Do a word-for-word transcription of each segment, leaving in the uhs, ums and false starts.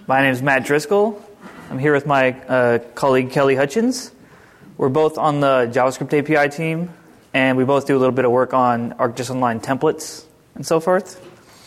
My name is Matt Driscoll. I'm here with my uh, colleague Kelly Hutchins. We're both on the JavaScript A P I team, and we both do a little bit of work on ArcGIS Online templates and so forth.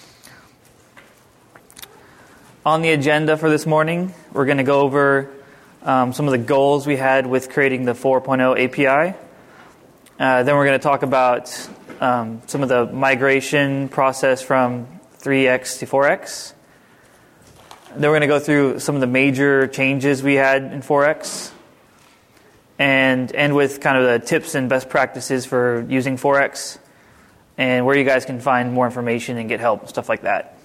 On the agenda for this morning, we're going to go over um, some of the goals we had with creating the four point oh A P I. Uh, then we're going to talk about um, some of the migration process from three X to four X. Then we're going to go through some of the major changes we had in four X. And end with kind of the tips and best practices for using four X. And where you guys can find more information and get help, stuff like that.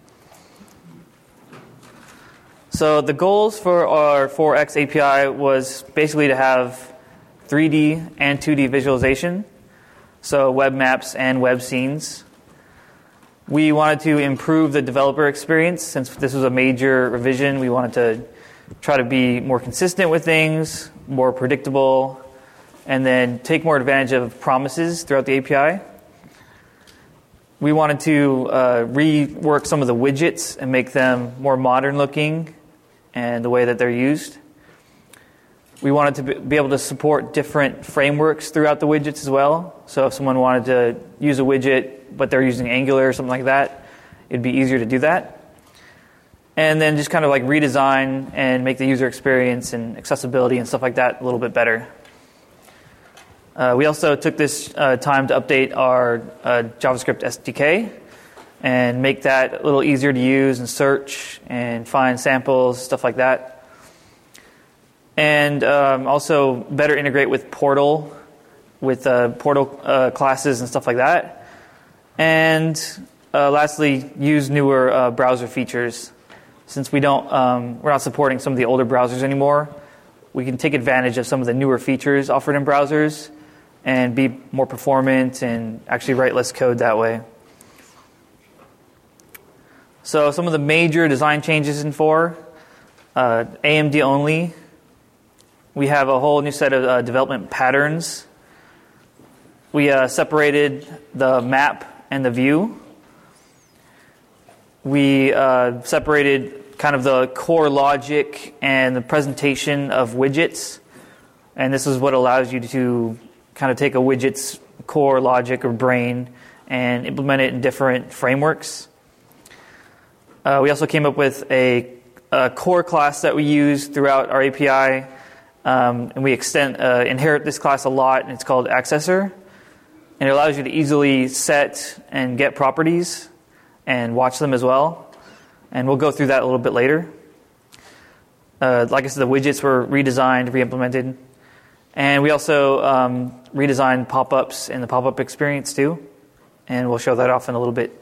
So the goals for our four X A P I was basically to have three D and two D visualization, so web maps and web scenes. We wanted to improve the developer experience. Since this was a major revision, we wanted to try to be more consistent with things, more predictable, and then take more advantage of promises throughout the A P I. We wanted to uh, rework some of the widgets and make them more modern looking and the way that they're used. We wanted to be able to support different frameworks throughout the widgets as well. So if someone wanted to use a widget, but they're using Angular or something like that, it'd be easier to do that. And then just kind of like redesign and make the user experience and accessibility and stuff like that a little bit better. Uh, we also took this uh, time to update our uh, JavaScript S D K and make that a little easier to use and search and find samples, stuff like that. And um, also better integrate with Portal, with uh, Portal uh, classes and stuff like that. And uh, lastly, use newer uh, browser features. Since we don't, um, we're not supporting some of the older browsers anymore, we can take advantage of some of the newer features offered in browsers and be more performant and actually write less code that way. So some of the major design changes in four, uh, A M D only. We have a whole new set of uh, development patterns. We uh, separated the map and the view. We uh, separated kind of the core logic and the presentation of widgets. And this is what allows you to kind of take a widget's core logic or brain and implement it in different frameworks. Uh, we also came up with a, a core class that we use throughout our A P I. Um, and we extend uh, inherit this class a lot, and it's called Accessor. And it allows you to easily set and get properties and watch them as well. And we'll go through that a little bit later. Uh, like I said, the widgets were redesigned, re-implemented. And we also um, redesigned pop-ups in the pop-up experience too. And we'll show that off in a little bit.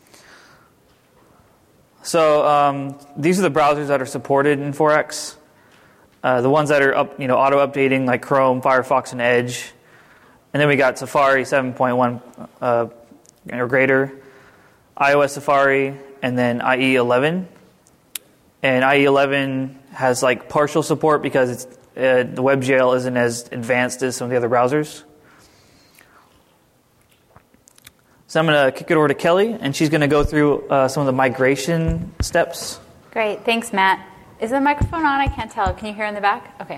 So um, these are the browsers that are supported in four X. Uh, the ones that are up, you know, auto-updating like Chrome, Firefox, and Edge. And then we got Safari seven point one uh, or greater, iOS Safari, and then I E eleven. And I E eleven has like partial support because it's, uh, the WebGL isn't as advanced as some of the other browsers. So I'm going to kick it over to Kelly, and she's going to go through uh, some of the migration steps. Great. Thanks, Matt. Is the microphone on? I can't tell. Can you hear in the back? Okay.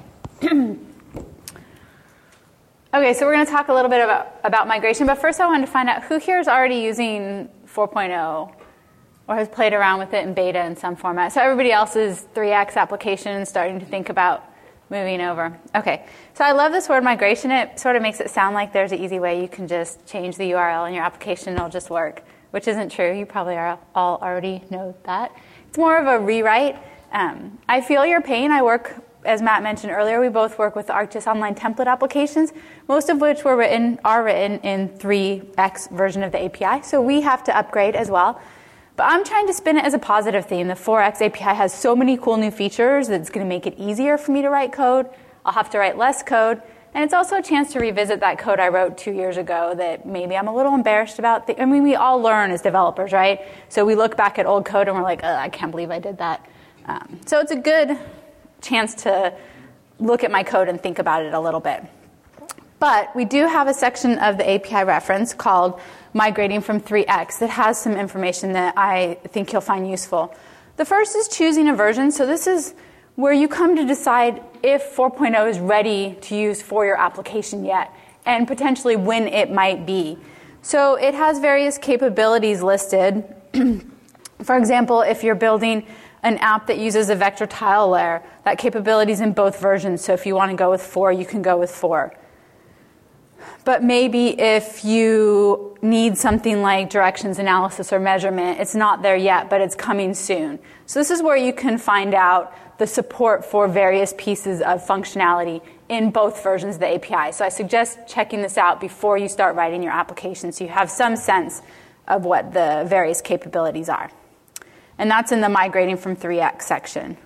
Okay, so we're going to talk a little bit about, about migration, but first I wanted to find out who here is already using four point oh or has played around with it in beta in some format. So everybody else's three X application starting to think about moving over. Okay, so I love this word migration. It sort of makes it sound like there's an easy way you can just change the U R L in your application and it'll just work, which isn't true. You probably are all already know that. It's more of a rewrite. Um, I feel your pain. I work, as Matt mentioned earlier, we both work with ArcGIS Online template applications, most of which were written, are written in three X version of the A P I. So we have to upgrade as well. But I'm trying to spin it as a positive theme. The four X A P I has so many cool new features that it's going to make it easier for me to write code. I'll have to write less code. And it's also a chance to revisit that code I wrote two years ago that maybe I'm a little embarrassed about. I mean, we all learn as developers, right? So we look back at old code and we're like, I can't believe I did that. Um, so it's a good chance to look at my code and think about it a little bit. But we do have a section of the A P I reference called Migrating from three X that has some information that I think you'll find useful. The first is choosing a version. So this is where you come to decide if four point oh is ready to use for your application yet, and potentially when it might be. So it has various capabilities listed. For example, if you're building an app that uses a vector tile layer, that capability is in both versions. So if you want to go with four, you can go with four. But maybe if you need something like directions analysis or measurement, it's not there yet, but it's coming soon. So this is where you can find out the support for various pieces of functionality in both versions of the A P I. So I suggest checking this out before you start writing your application so you have some sense of what the various capabilities are. And that's in the migrating from three X section.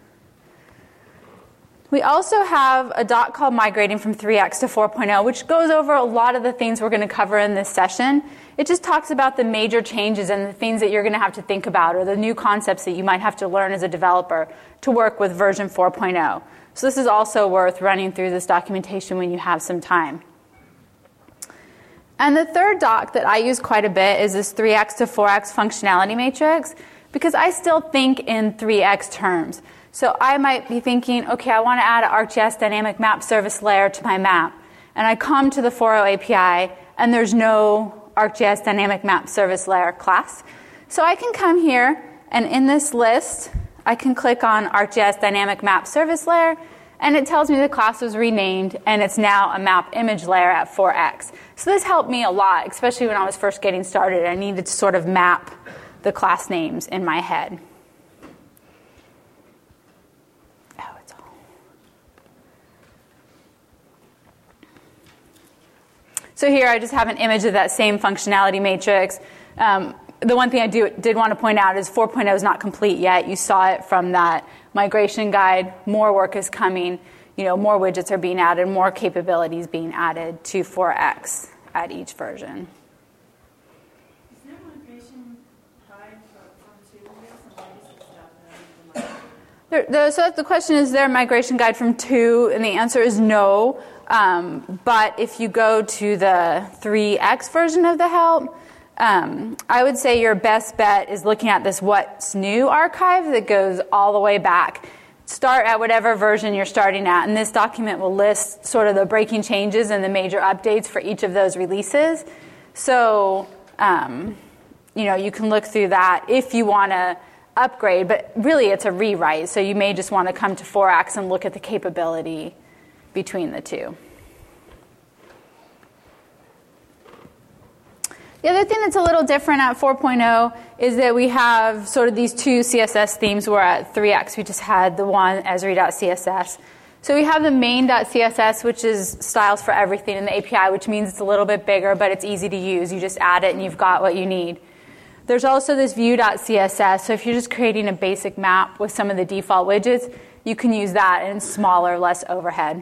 We also have a doc called Migrating from three X to four point oh, which goes over a lot of the things we're going to cover in this session. It just talks about the major changes and the things that you're going to have to think about, or the new concepts that you might have to learn as a developer to work with version four point oh. So this is also worth running through this documentation when you have some time. And the third doc that I use quite a bit is this three X to four X functionality matrix, because I still think in three X terms. So I might be thinking, okay, I want to add an ArcGIS dynamic map service layer to my map. And I come to the four point oh A P I, and there's no ArcGIS dynamic map service layer class. So I can come here, and in this list, I can click on ArcGIS dynamic map service layer, and it tells me the class was renamed, and it's now a map image layer at four X. So this helped me a lot, especially when I was first getting started. I needed to sort of map the class names in my head. Oh, it's all. So here I just have an image of that same functionality matrix. Um, the one thing I do, did want to point out is four point oh is not complete yet. You saw it from that migration guide. More work is coming. You know, more widgets are being added, more capabilities being added to four X at each version. There, the, so the question is, is there a migration guide from two? And the answer is no. Um, but if you go to the three X version of the help, um, I would say your best bet is looking at this What's New archive that goes all the way back. Start at whatever version you're starting at, and this document will list sort of the breaking changes and the major updates for each of those releases. So, um, you know, you can look through that if you want to upgrade, but really it's a rewrite, so you may just want to come to four X and look at the capability between the two. The other thing that's a little different at four point oh is that we have sort of these two C S S themes, where at three X we just had the one Esri dot C S S. So we have the main dot C S S, which is styles for everything in the A P I, which means it's a little bit bigger, but it's easy to use. You just add it and you've got what you need. There's also this view dot C S S, so if you're just creating a basic map with some of the default widgets, you can use that, and it's smaller, less overhead.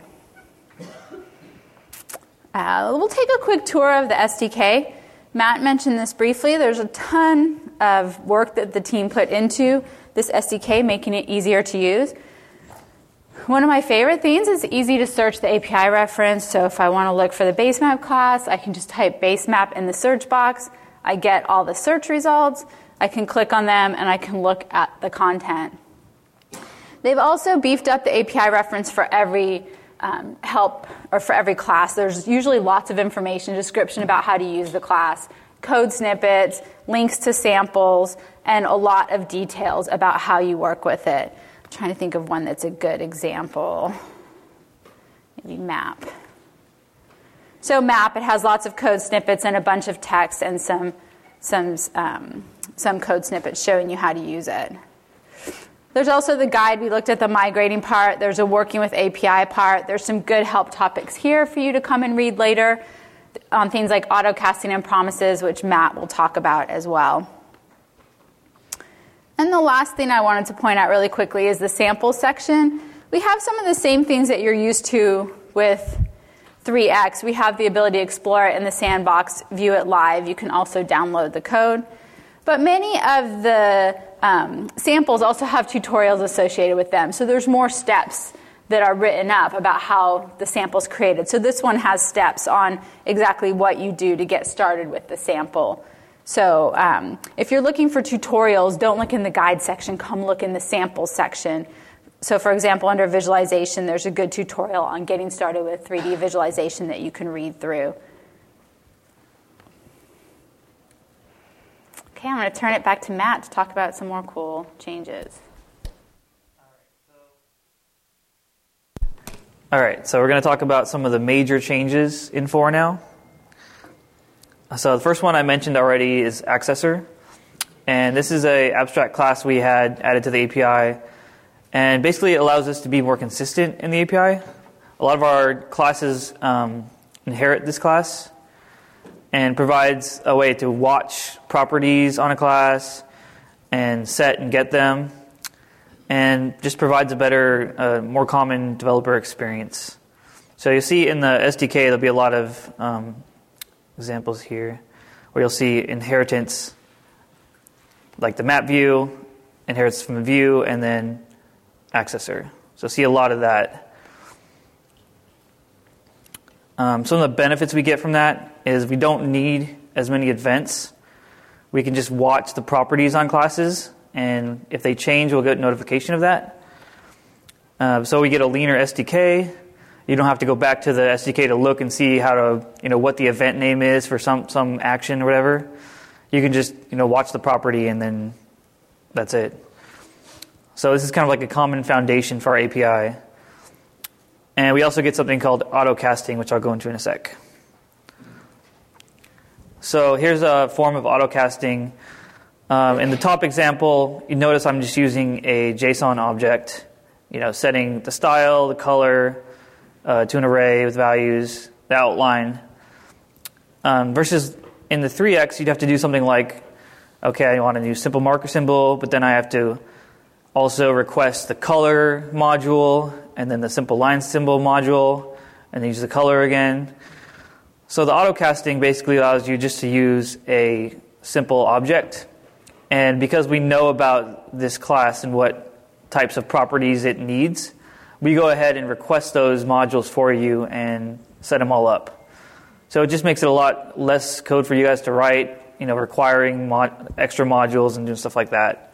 Uh, we'll take a quick tour of the S D K. Matt mentioned this briefly. There's a ton of work that the team put into this S D K, making it easier to use. One of my favorite things is easy to search the A P I reference, so if I want to look for the basemap class, I can just type basemap in the search box. I get all the search results, I can click on them, and I can look at the content. They've also beefed up the A P I reference for every um, help, or for every class. There's usually lots of information, description about how to use the class, code snippets, links to samples, and a lot of details about how you work with it. I'm trying to think of one that's a good example. Maybe map. So map, it has lots of code snippets and a bunch of text and some some um, some code snippets showing you how to use it. There's also the guide. We looked at the migrating part. There's a working with A P I part. There's some good help topics here for you to come and read later on things like autocasting and promises, which Matt will talk about as well. And the last thing I wanted to point out really quickly is the sample section. We have some of the same things that you're used to with three X. We have the ability to explore it in the sandbox, view it live. You can also download the code. But many of the um, samples also have tutorials associated with them. So there's more steps that are written up about how the sample's created. So this one has steps on exactly what you do to get started with the sample So um, if you're looking for tutorials, don't look in the guide section, come look in the samples section. So for example, under visualization, there's a good tutorial on getting started with three D visualization that you can read through. Okay, I'm going to turn it back to Matt to talk about some more cool changes. All right, so we're going to talk about some of the major changes in four now. So the first one I mentioned already is Accessor. And this is an abstract class we had added to the A P I. And basically it allows us to be more consistent in the A P I. A lot of our classes um, inherit this class and provides a way to watch properties on a class and set and get them. And just provides a better, uh, more common developer experience. So you'll see in the S D K there'll be a lot of um, examples here where you'll see inheritance, like the map view, inherits from the view, and then accessor. So see a lot of that. Um, some of the benefits we get from that is we don't need as many events. We can just watch the properties on classes, and if they change, we'll get notification of that. Uh, so we get a leaner S D K. You don't have to go back to the S D K to look and see how to, you know, what the event name is for some, some action or whatever. You can just, you know, watch the property and then that's it. So this is kind of like a common foundation for our A P I. And we also get something called autocasting, which I'll go into in a sec. So here's a form of autocasting. Um, in the top example, you notice I'm just using a JSON object, you know, setting the style, the color, uh, to an array with values, the outline. Um, versus in the three X, you'd have to do something like, okay, I want a new simple marker symbol, but then I have to also request the color module, and then the simple line symbol module, and then use the color again. So the autocasting basically allows you just to use a simple object. And because we know about this class and what types of properties it needs, we go ahead and request those modules for you and set them all up. So it just makes it a lot less code for you guys to write, you know, requiring mod- extra modules and doing stuff like that.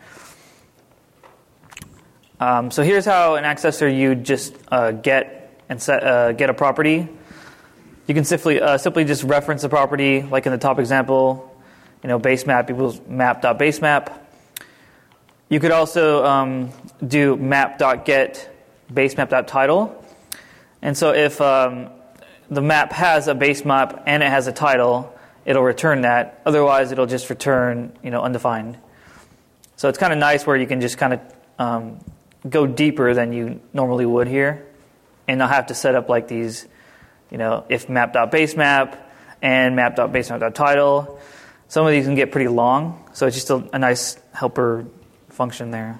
Um, so here's how in Accessor you just uh, get and set uh, get a property. You can simply uh, simply just reference a property, like in the top example. You know, base map equals map.basemap. You could also um, do map.get basemap.title. And so if um, the map has a base map and it has a title, it'll return that. Otherwise, it'll just return, you know, undefined. So it's kind of nice where you can just kind of um, go deeper than you normally would here, and not have to set up like these, you know, if map.basemap and map.basemap.title. Some of these can get pretty long, so it's just a, a nice helper function there.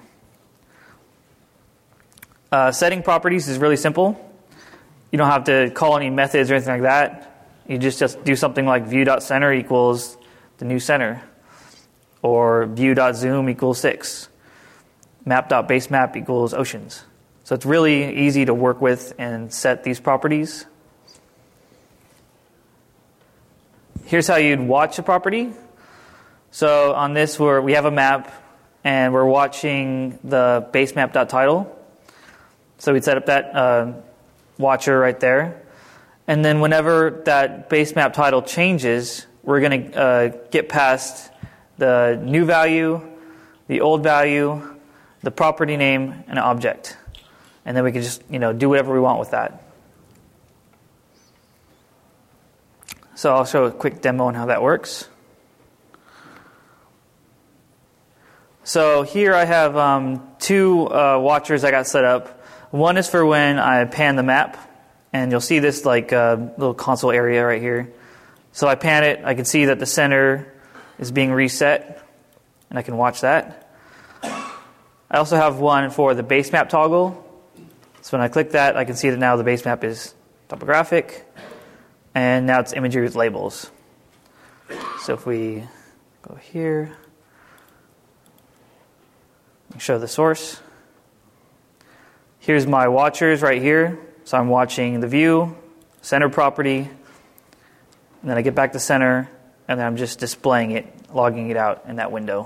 Uh, setting properties is really simple. You don't have to call any methods or anything like that. You just, just do something like view.center equals the new center, or view.zoom equals six, map.basemap equals oceans. So it's really easy to work with and set these properties. Here's how you'd watch a property. So on this, we're, we have a map, and we're watching the basemap.title. So we'd set up that uh, watcher right there. And then whenever that basemap title changes, we're going to uh, get past the new value, the old value, the property name, and an object. And then we can just, you know, do whatever we want with that. So I'll show a quick demo on how that works. So here I have um, two uh, watchers I got set up. One is for when I pan the map, and you'll see this like uh, little console area right here. So I pan it, I can see that the center is being reset, and I can watch that. I also have one for the base map toggle. So when I click that, I can see that now the base map is topographic, and now it's imagery with labels. So if we go here, show the source. Here's my watchers right here. So I'm watching the view, center property, and then I get back to center, and then I'm just displaying it logging it out in that window.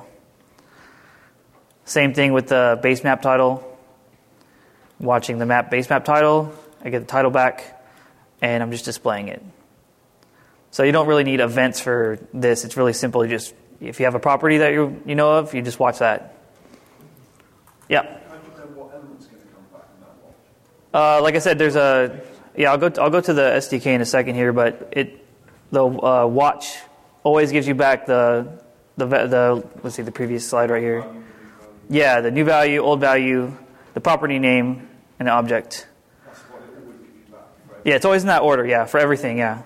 Same thing with the base map title. Watching the map base map title, I get the title back, and I'm just displaying it. So you don't really need events for this. It's really simple. You just, if you have a property that you you know of, you just watch that. Yeah. What element's going to come back in that watch? Uh, like I said, there's a yeah. I'll go. To, I'll go to the S D K in a second here, but it the uh, watch always gives you back the the the let's see the previous slide right here. Yeah, the new value, old value, the property name, and the object. That's what it would give you back. Right? Yeah, it's always in that order. Yeah, for everything. Yeah.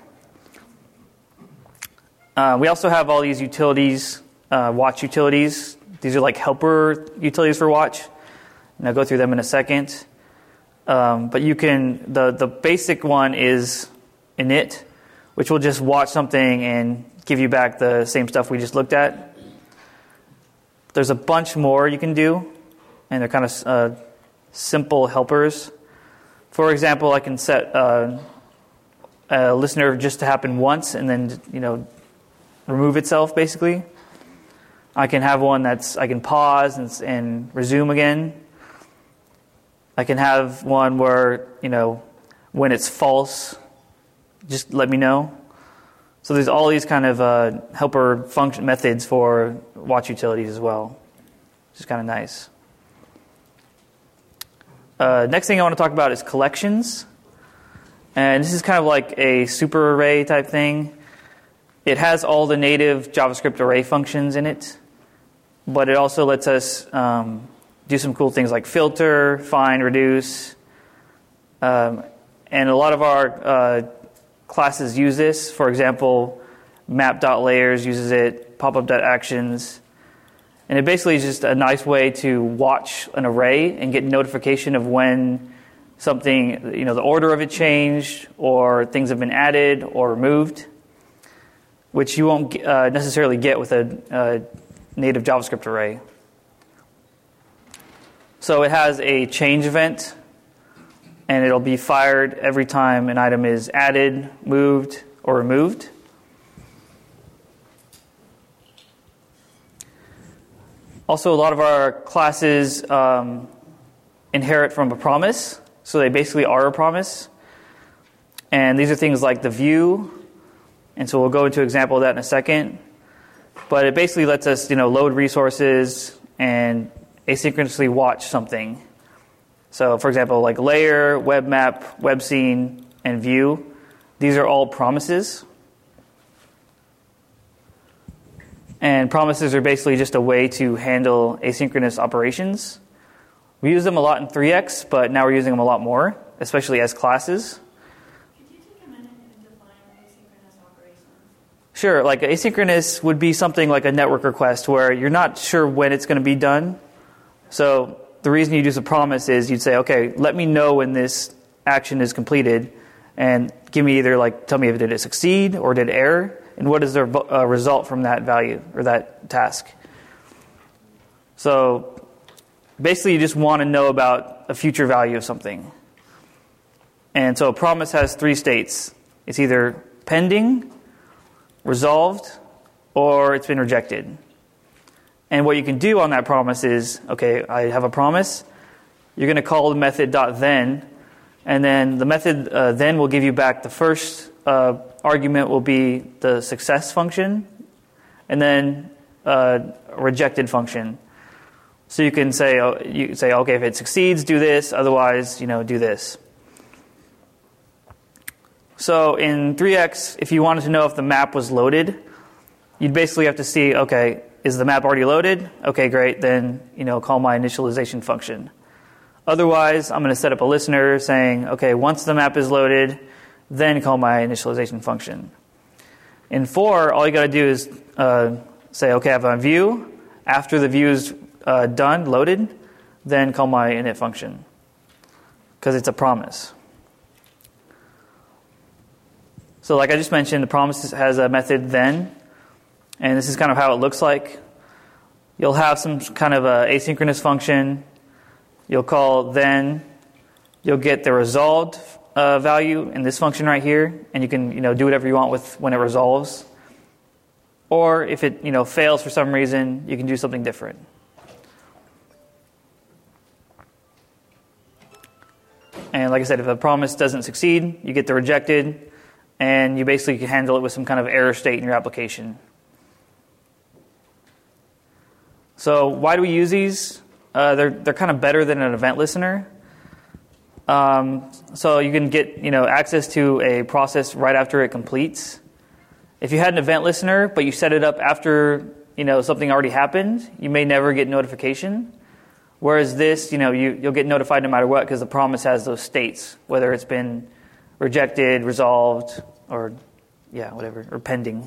Uh, we also have all these utilities, uh, watch utilities. These are like helper utilities for watch, and I'll go through them in a second. Um, but you can the the basic one is init, which will just watch something and give you back the same stuff we just looked at. There's a bunch more you can do, and they're kind of uh, simple helpers. For example, I can set uh, a listener just to happen once, and then you know remove itself. Basically, I can have one that's I can pause and, and resume again. I can have one where you know when it's false, just let me know. So there's all these kind of uh, helper function methods for watch utilities as well, which is kind of nice. Uh, next thing I want to talk about is collections. And this is kind of like a super array type thing. It has all the native JavaScript array functions in it, but it also lets us um, do some cool things like filter, find, reduce. Um, and a lot of our uh, classes use this. For example, map.layers uses it, popup.actions. And it basically is just a nice way to watch an array and get notification of when something, you know, the order of it changed or things have been added or removed, which you won't uh, necessarily get with a, a native JavaScript array. So it has a change event, and it'll be fired every time an item is added, moved, or removed. Also, a lot of our classes um, inherit from a promise, so they basically are a promise. And these are things like the view, and so we'll go into an example of that in a second. But it basically lets us, you know, load resources and asynchronously watch something. So, for example, like layer, web map, web scene, and view. These are all promises. And promises are basically just a way to handle asynchronous operations. We use them a lot in three X, but now we're using them a lot more, especially as classes. Could you take a minute and define asynchronous operations? Sure, like asynchronous would be something like a network request where you're not sure when it's going to be done. So the reason you use a promise is you'd say, okay, let me know when this action is completed, and give me either like tell me if did it succeed or did it error, and what is the uh, result from that value or that task. So basically, you just want to know about a future value of something. And so a promise has three states. It's either pending, resolved, or it's been rejected. And what you can do on that promise is, okay, I have a promise. You're going to call the method .then, and then the method uh, then will give you back the first uh, argument will be the success function, and then uh, a rejected function. So you can say, uh, you say, okay, if it succeeds, do this. Otherwise, you know, do this. So in three X, if you wanted to know if the map was loaded, you'd basically have to see, okay, is the map already loaded? Okay, great. Then, you know, call my initialization function. Otherwise, I'm going to set up a listener saying, okay, once the map is loaded, then call my initialization function. In four, all you got to do is uh, say, okay, I have a view. After the view is uh, done, loaded, then call my init function, because it's a promise. So like I just mentioned, the promise has a method then, and this is kind of how it looks like. You'll have some kind of a asynchronous function. You'll call then. You'll get the resolved uh, value in this function right here, and you can you know do whatever you want with when it resolves. or if it you know fails for some reason, you can do something different. And like I said, if a promise doesn't succeed, you get the rejected, and you basically can handle it with some kind of error state in your application. So why do we use these? Uh, they're they're kind of better than an event listener. Um, so you can get you know access to a process right after it completes. If you had an event listener, but you set it up after you know something already happened, you may never get notification. Whereas this, you know, you, you'll get notified no matter what because the promise has those states, whether it's been rejected, resolved, or yeah, whatever, or pending.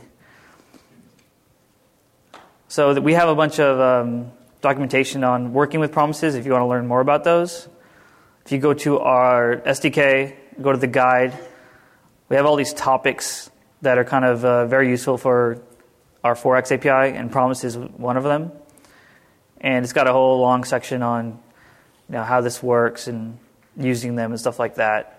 So that we have a bunch of um, documentation on working with promises if you want to learn more about those. If you go to our S D K, go to the guide, we have all these topics that are kind of uh, very useful for our four X A P I, and promise is one of them. And it's got a whole long section on you know, how this works and using them and stuff like that.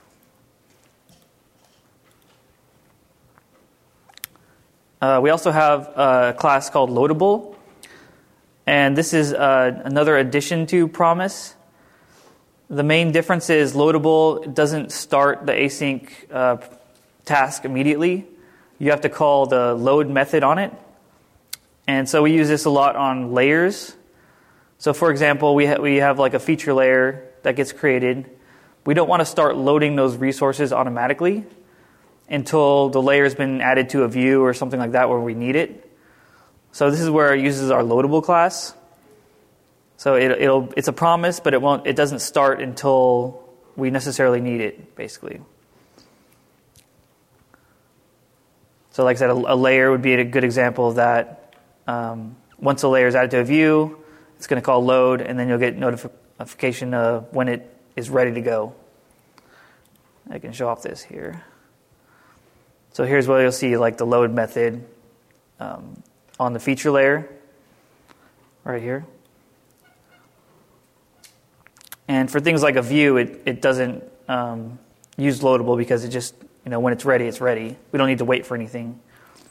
Uh, we also have a class called Loadable. And this is uh, another addition to Promise. The main difference is Loadable doesn't start the async uh, task immediately. You have to call the load method on it. And so we use this a lot on layers. So for example, we, ha- we have like a feature layer that gets created. We don't want to start loading those resources automatically until the layer has been added to a view or something like that where we need it. So this is where it uses our Loadable class. So it, it'll it's a promise, but it won't. It doesn't start until we necessarily need it, basically. So like I said, a, a layer would be a good example of that. Um, once a layer is added to a view, it's going to call load, and then you'll get notifi- notification uh, when it is ready to go. I can show off this here. So here's where you'll see like the load method um, on the feature layer, right here. And for things like a view, it, it doesn't um, use Loadable because it just, you know, when it's ready, it's ready. We don't need to wait for anything.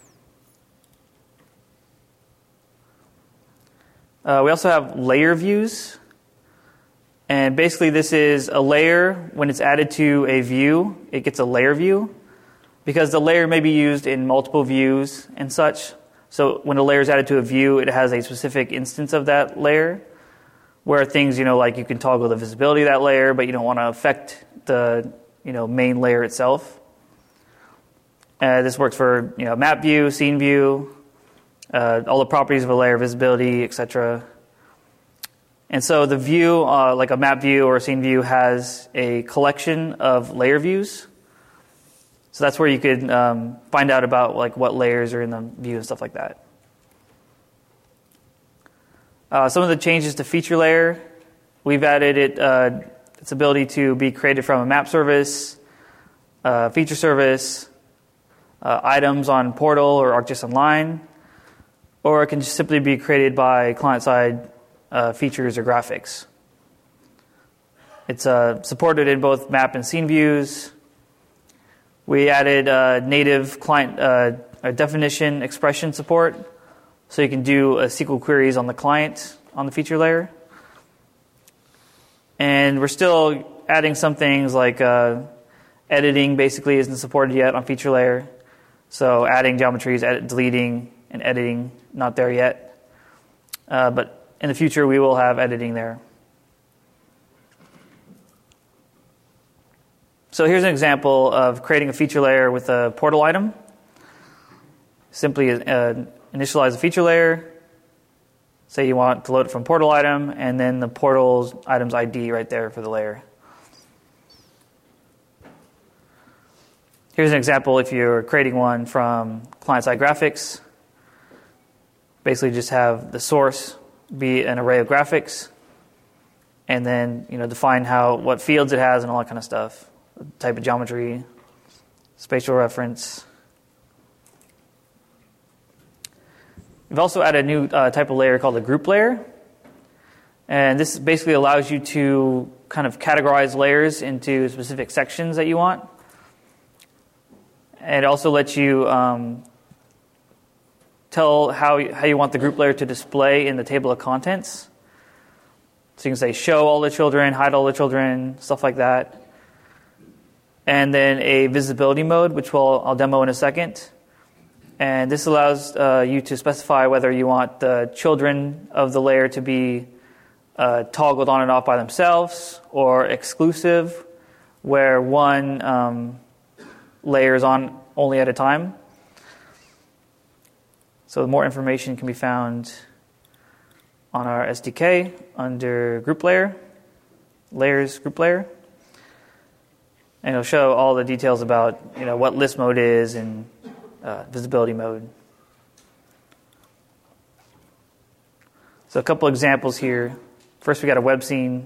Uh, we also have layer views. And basically this is a layer. When it's added to a view, it gets a layer view. Because the layer may be used in multiple views and such. So when a layer is added to a view, it has a specific instance of that layer. Where things, you know, like you can toggle the visibility of that layer, but you don't want to affect the, you know, main layer itself. Uh, this works for, you know, map view, scene view, uh, all the properties of a layer, visibility, et cetera. And so the view, uh, like a map view or a scene view, has a collection of layer views. So that's where you could um, find out about like what layers are in the view and stuff like that. Uh, some of the changes to feature layer, we've added it uh, its ability to be created from a map service, uh, feature service, uh, items on Portal or ArcGIS Online, or it can just simply be created by client-side uh, features or graphics. It's uh, supported in both map and scene views. We added uh, native client uh, definition expression support, so you can do uh, S Q L queries on the client on the feature layer. And we're still adding some things like uh, editing basically isn't supported yet on feature layer. So adding geometries, edit, deleting, and editing, not there yet. Uh, but in the future, we will have editing there. So here's an example of creating a feature layer with a portal item. Simply uh, initialize a feature layer. Say you want to load it from portal item, and then the portal's item's I D right there for the layer. Here's an example if you're creating one from client-side graphics. Basically just have the source be an array of graphics, and then you know define how what fields it has and all that kind of stuff. Type of geometry, spatial reference. We've also added a new uh, type of layer called a group layer. And this basically allows you to kind of categorize layers into specific sections that you want. And it also lets you um, tell how, how you want the group layer to display in the table of contents. So you can say show all the children, hide all the children, stuff like that. And then a visibility mode, which we'll, I'll demo in a second. And this allows uh, you to specify whether you want the children of the layer to be uh, toggled on and off by themselves, or exclusive, where one um, layer is on only at a time. So more information can be found on our S D K under group layer, layers group layer. And it'll show all the details about, you know, what list mode is and uh, visibility mode. So a couple examples here. First, we got a web scene.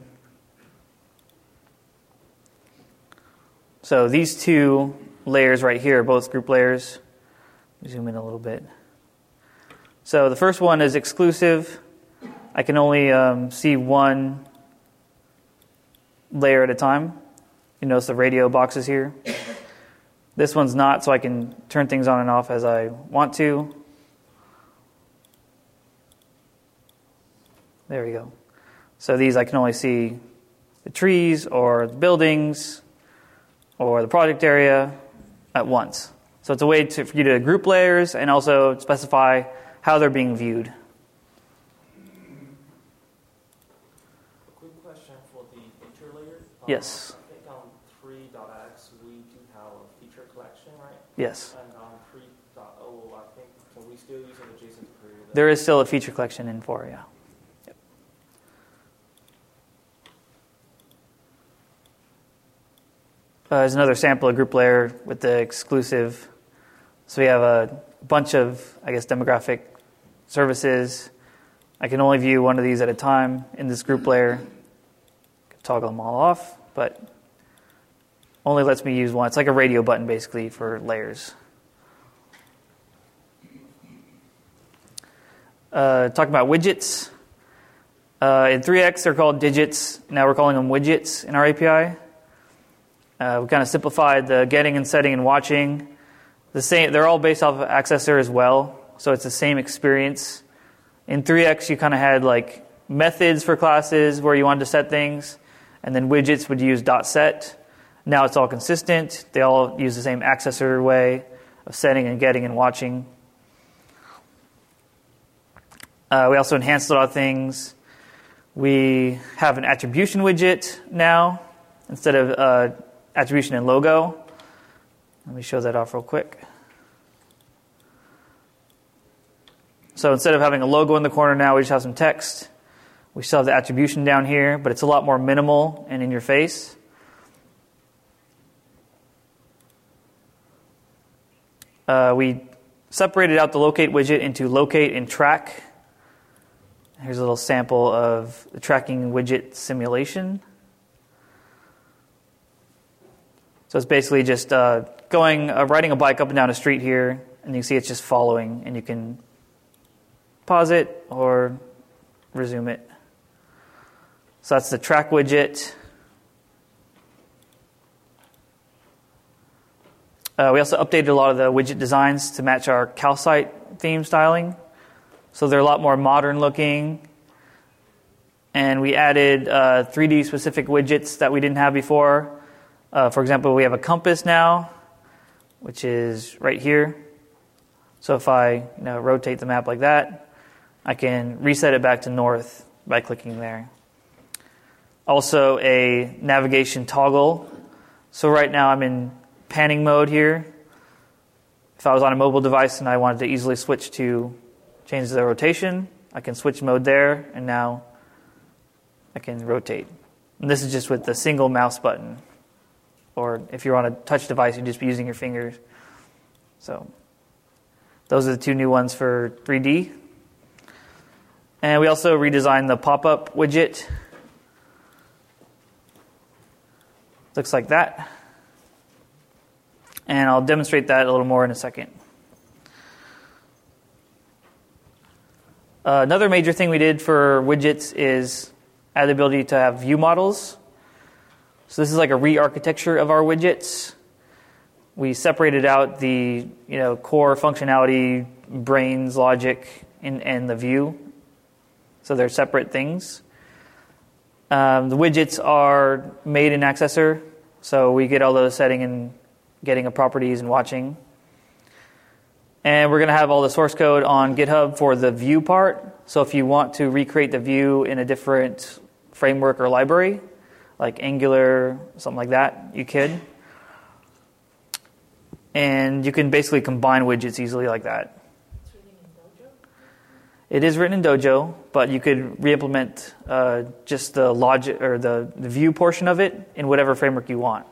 So these two layers right here are both group layers. Zoom in a little bit. So the first one is exclusive. I can only um, see one layer at a time. You notice the radio boxes here. This one's not, so I can turn things on and off as I want to. There we go. So these I can only see the trees or the buildings or the project area at once. So it's a way to, for you to group layers and also specify how they're being viewed. Quick question for the feature layer. Um, Yes. I think on three dot x we do have a feature collection, right? Yes. And on three dot oh, I think, can we still use an adjacent query? That There is still a feature collection in four, yeah. Yep. Uh, there's another sample of group layer with the exclusive. So we have a bunch of, I guess, demographic services. I can only view one of these at a time in this group layer. Toggle them all off, but only lets me use one. It's like a radio button, basically, for layers. Uh, talking about widgets. Uh, in three x, they're called digits. Now we're calling them widgets in our A P I. Uh, we kind of simplified the getting and setting and watching. The same. They're all based off of Accessor as well, so it's the same experience. In three x, you kind of had like methods for classes where you wanted to set things, and then widgets would use .set. Now it's all consistent. They all use the same Accessor way of setting and getting and watching. Uh, we also enhanced a lot of things. We have an attribution widget now instead of uh, attribution and logo. Let me show that off real quick. So instead of having a logo in the corner now, we just have some text. We still have the attribution down here, but it's a lot more minimal and in your face. Uh, we separated out the locate widget into locate and track. Here's a little sample of the tracking widget simulation. So it's basically just uh, going, uh, riding a bike up and down a street here, and you can see it's just following, and you can pause it or resume it. So that's the track widget. Uh, we also updated a lot of the widget designs to match our Calcite theme styling. So they're a lot more modern looking. And we added uh, three D specific widgets that we didn't have before. Uh, for example, we have a compass now, which is right here. So if I you know, rotate the map like that, I can reset it back to north by clicking there. Also a navigation toggle. So right now I'm in panning mode here. If I was on a mobile device and I wanted to easily switch to change the rotation, I can switch mode there, and now I can rotate. And this is just with the single mouse button. Or if you're on a touch device, you'd just be using your fingers. So those are the two new ones for three D. And we also redesigned the pop-up widget. Looks like that. And I'll demonstrate that a little more in a second. Uh, another major thing we did for widgets is add the ability to have view models. So this is like a re-architecture of our widgets. we separated out the you know core functionality, brains, logic, and, and the view. So they're separate things. Um, the widgets are made in Accessor, so we get all those setting and getting of properties and watching. And we're going to have all the source code on GitHub for the view part. So if you want to recreate the view in a different framework or library, like Angular, something like that, you could. And you can basically combine widgets easily like that. It's written in Dojo? It is written in Dojo, but you could re-implement uh, just the logic or the, the view portion of it in whatever framework you want.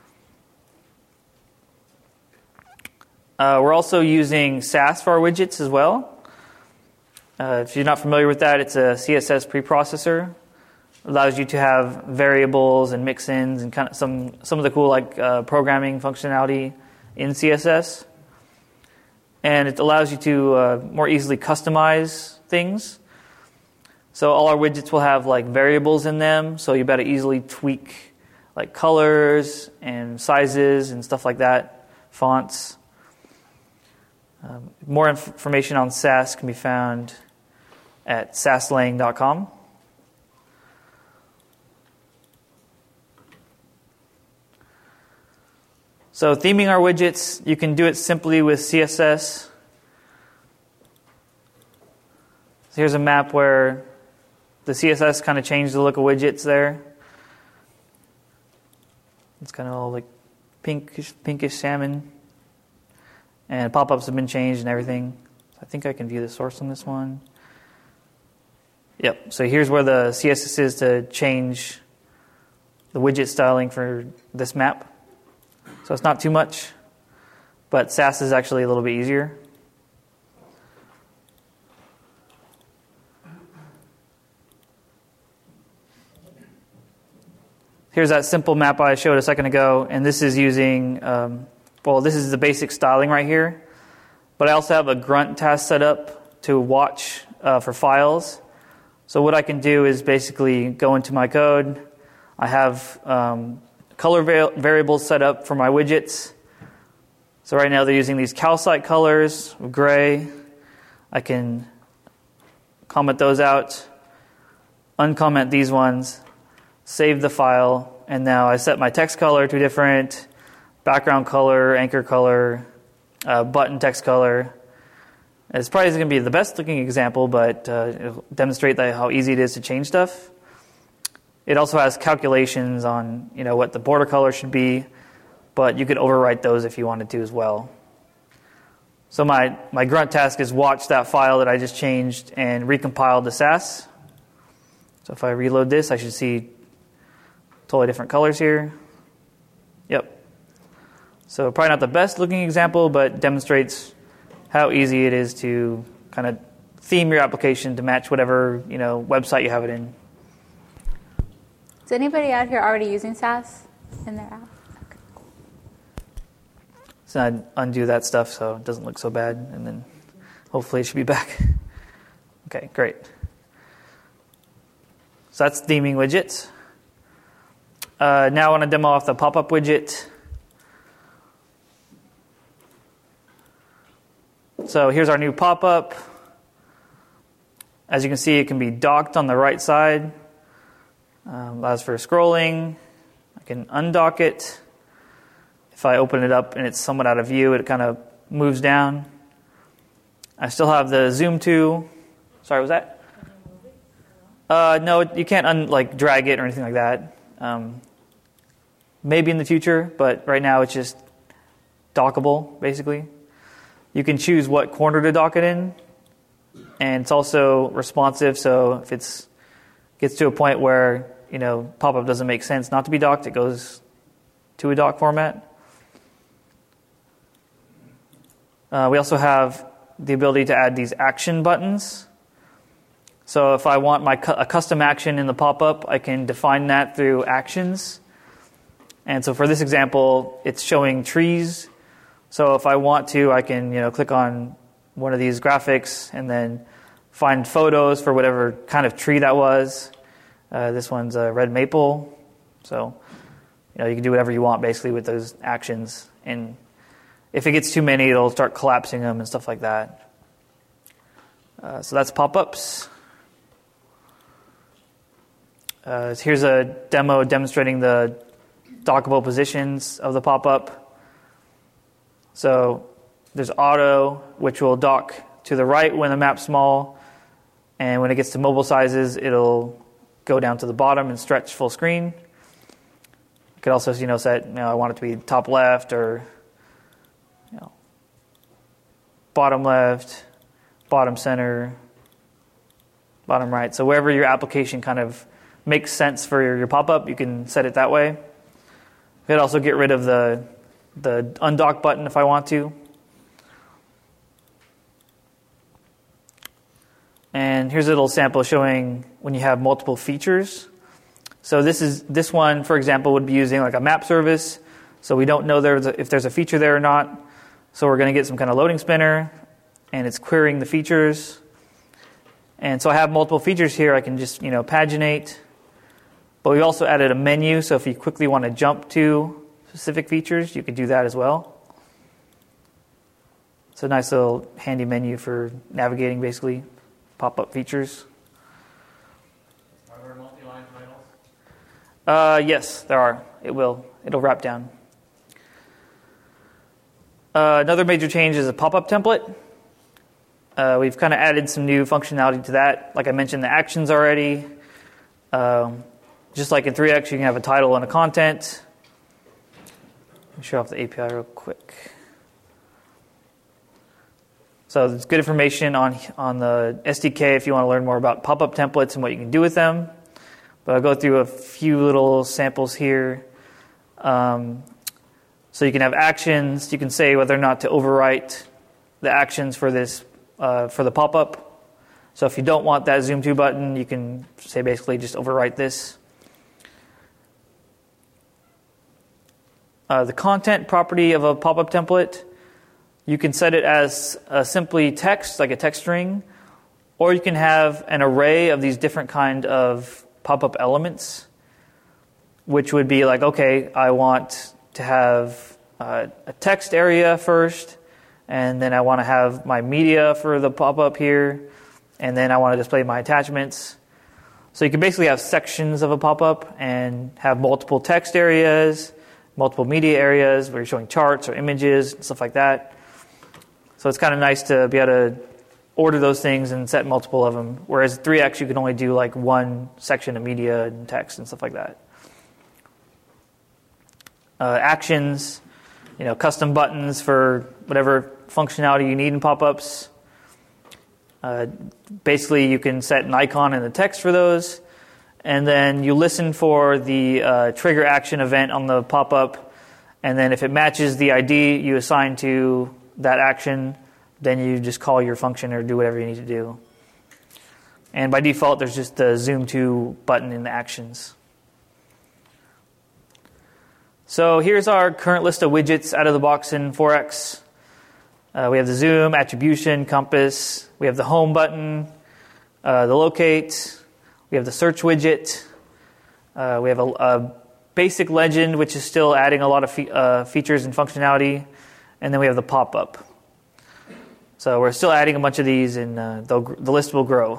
Uh, we're also using Sass for our widgets as well. Uh, if you're not familiar with that, it's a C S S preprocessor. It allows you to have variables and mix-ins and kind of some some of the cool like uh, programming functionality in C S S. And it allows you to uh, more easily customize things. So all our widgets will have like variables in them, so you better easily tweak like colors and sizes and stuff like that, fonts. Um, more inf- information on Sass can be found at sasslang dot com. So theming our widgets, you can do it simply with C S S. So here's a map where the C S S kind of changed the look of widgets there. It's kind of all like pinkish, pinkish salmon. And pop-ups have been changed and everything. I think I can view the source on this one. Yep, so here's where the C S S is to change the widget styling for this map. So it's not too much, but Sass is actually a little bit easier. Here's that simple map I showed a second ago, and this is using... Um, Well, this is the basic styling right here, but I also have a grunt task set up to watch uh, for files. So what I can do is basically go into my code. I have um, color va- variables set up for my widgets. So right now they're using these calcite colors, gray. I can comment those out, uncomment these ones, save the file, and now I set my text color to different, background color, anchor color, uh, button text color. It's probably going to be the best looking example, but uh, it'll demonstrate that how easy it is to change stuff. It also has calculations on you know what the border color should be, but you could overwrite those if you wanted to as well. So my, my grunt task is watch that file that I just changed and recompile to Sass. So if I reload this, I should see totally different colors here. Yep. So probably not the best looking example, but demonstrates how easy it is to kind of theme your application to match whatever you know website you have it in. Is anybody out here already using Sass in their app? Okay, cool. So I undo that stuff so it doesn't look so bad, and then hopefully it should be back. Okay, great. So that's theming widgets. Uh, now I want to demo off the pop-up widget. So here's our new pop-up. As you can see, it can be docked on the right side. Um, as for scrolling, I can undock it. If I open it up and it's somewhat out of view, it kind of moves down. I still have the zoom to. Sorry, was that? Uh, no, you can't un, like drag it or anything like that. Um, maybe in the future, but right now it's just dockable, basically. You can choose what corner to dock it in, and it's also responsive. So if it's gets to a point where you know pop-up doesn't make sense not to be docked, it goes to a dock format. Uh, we also have the ability to add these action buttons. So if I want my cu- a custom action in the pop-up, I can define that through actions. And so for this example, it's showing trees. So if I want to, I can you know click on one of these graphics and then find photos for whatever kind of tree that was. Uh, this one's a red maple. So you know you can do whatever you want basically with those actions. And if it gets too many, it'll start collapsing them and stuff like that. Uh, so that's pop-ups. Uh, here's a demo demonstrating the dockable positions of the pop-up. So there's auto, which will dock to the right when the map's small, and when it gets to mobile sizes, it'll go down to the bottom and stretch full screen. You could also, you know, set, you know, I want it to be top left or, you know, bottom left, bottom center, bottom right. So wherever your application kind of makes sense for your, your pop-up, you can set it that way. You could also get rid of the the undock button if I want to. And here's a little sample showing when you have multiple features. So this is this one, for example, would be using like a map service. So we don't know there's a, if there's a feature there or not. So we're going to get some kind of loading spinner, and it's querying the features. And so I have multiple features here. I can just, you know, paginate. But we also added a menu, so if you quickly want to jump to specific features, you could do that as well. It's a nice little handy menu for navigating, basically, pop-up features. Are there multi-line titles? Uh, yes, there are. It will. It'll wrap down. Uh, another major change is a pop-up template. Uh, we've kind of added some new functionality to that. Like I mentioned, the actions already. Um, just like in three X, you can have a title and a content. Let me show off the A P I real quick. So there's good information on on the S D K if you want to learn more about pop-up templates and what you can do with them. But I'll go through a few little samples here. Um, so you can have actions. You can say whether or not to overwrite the actions for this uh, for the pop-up. So if you don't want that zoom to button, you can say basically just overwrite this. Uh, the content property of a pop-up template, you can set it as uh, simply text, like a text string, or you can have an array of these different kind of pop-up elements, which would be like, okay, I want to have uh, a text area first, and then I want to have my media for the pop-up here, and then I want to display my attachments. So you can basically have sections of a pop-up and have multiple text areas, multiple media areas where you're showing charts or images and stuff like that. So it's kind of nice to be able to order those things and set multiple of them. Whereas three X, you can only do like one section of media and text and stuff like that. Uh, actions, you know, custom buttons for whatever functionality you need in pop-ups. Uh, basically, you can set an icon in the text for those. And then you listen for the uh, trigger action event on the pop-up. And then if it matches the I D you assign to that action, then you just call your function or do whatever you need to do. And by default, there's just the zoom to button in the actions. So here's our current list of widgets out of the box in four X. Uh, we have the zoom, attribution, compass. We have the home button, uh, the locate. We have the search widget. Uh, we have a, a basic legend, which is still adding a lot of fe- uh, features and functionality. And then we have the pop-up. So we're still adding a bunch of these, and uh, the list will grow.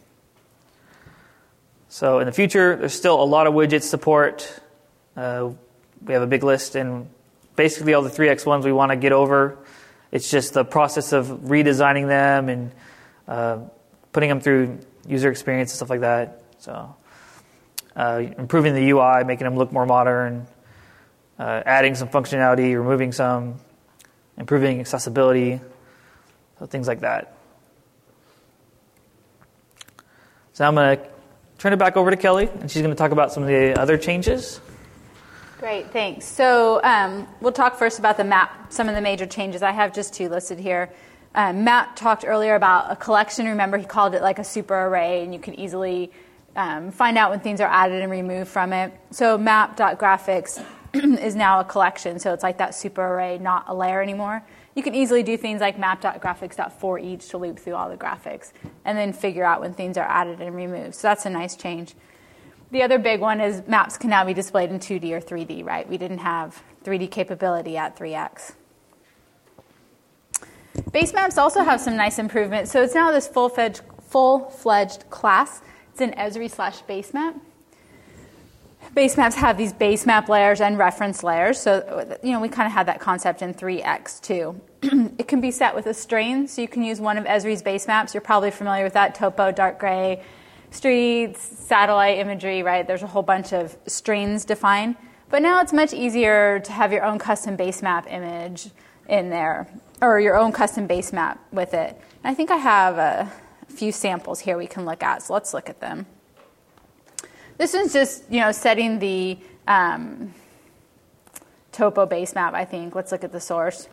So in the future, there's still a lot of widget support. Uh, we have a big list, and basically all the three X ones we want to get over. It's just the process of redesigning them and uh, putting them through user experience and stuff like that. So uh, improving the U I, making them look more modern, uh, adding some functionality, removing some, improving accessibility, so things like that. So I'm going to turn it back over to Kelly, and she's going to talk about some of the other changes. Great, thanks. So um, we'll talk first about the map, some of the major changes. I have just two listed here. Um, Matt talked earlier about a collection. Remember, he called it like a super array, and you can easily um, find out when things are added and removed from it. So map.graphics is now a collection, so it's like that super array, not a layer anymore. You can easily do things like map.graphics.forEach to loop through all the graphics, and then figure out when things are added and removed. So that's a nice change. The other big one is maps can now be displayed in two D or three D, right? We didn't have three D capability at three X. Base maps also have some nice improvements. So it's now this full-fledged, full-fledged class. It's an Esri slash base map. Base maps have these base map layers and reference layers. So, you know, we kind of had that concept in three X too. It can be set with a strain, so you can use one of Esri's base maps. You're probably familiar with that, topo, dark gray, streets, satellite imagery, right? There's a whole bunch of strains defined. But now it's much easier to have your own custom base map image in there, or your own custom base map with it. And I think I have a few samples here we can look at, so let's look at them. This is just, you know, setting the um, topo base map, I think. Let's look at the source.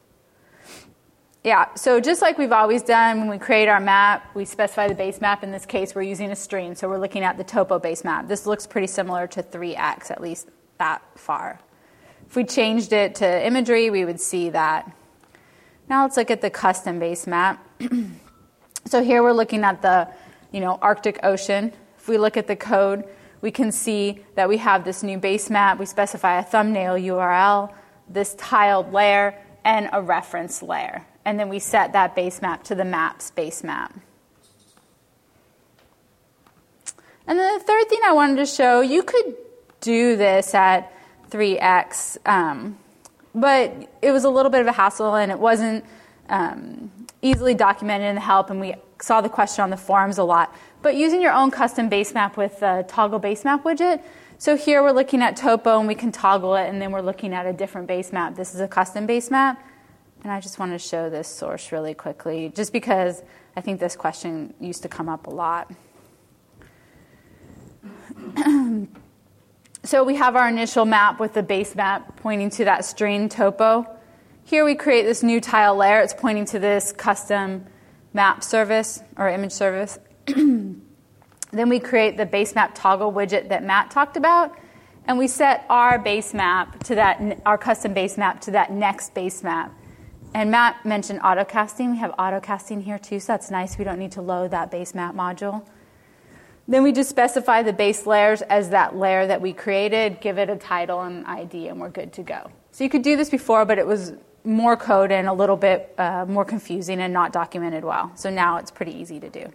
Yeah, so just like we've always done, when we create our map, we specify the base map. In this case, we're using a string, so we're looking at the topo base map. This looks pretty similar to three X, at least that far. If we changed it to imagery, we would see that. Now let's look at the custom base map. So here we're looking at the, you know, Arctic Ocean. If we look at the code, we can see that we have this new base map. We specify a thumbnail U R L, this tiled layer, and a reference layer. And then we set that base map to the maps base map. And then the third thing I wanted to show, you could do this at three X, um, but it was a little bit of a hassle, and it wasn't um, easily documented in the help, and we saw the question on the forums a lot. But using your own custom base map with the toggle base map widget. So here we're looking at topo, and we can toggle it, and then we're looking at a different base map. This is a custom base map. And I just want to show this source really quickly, just because I think this question used to come up a lot. So we have our initial map with the base map pointing to that string topo. Here we create this new tile layer. It's pointing to this custom map service or image service. Then we create the base map toggle widget that Matt talked about, and we set our base map to that, our custom base map to that next base map. And Matt mentioned autocasting. We have autocasting here too, so that's nice. We don't need to load that base map module. Then we just specify the base layers as that layer that we created, give it a title and I D, and we're good to go. So you could do this before, but it was more code and a little bit uh, more confusing and not documented well. So now it's pretty easy to do.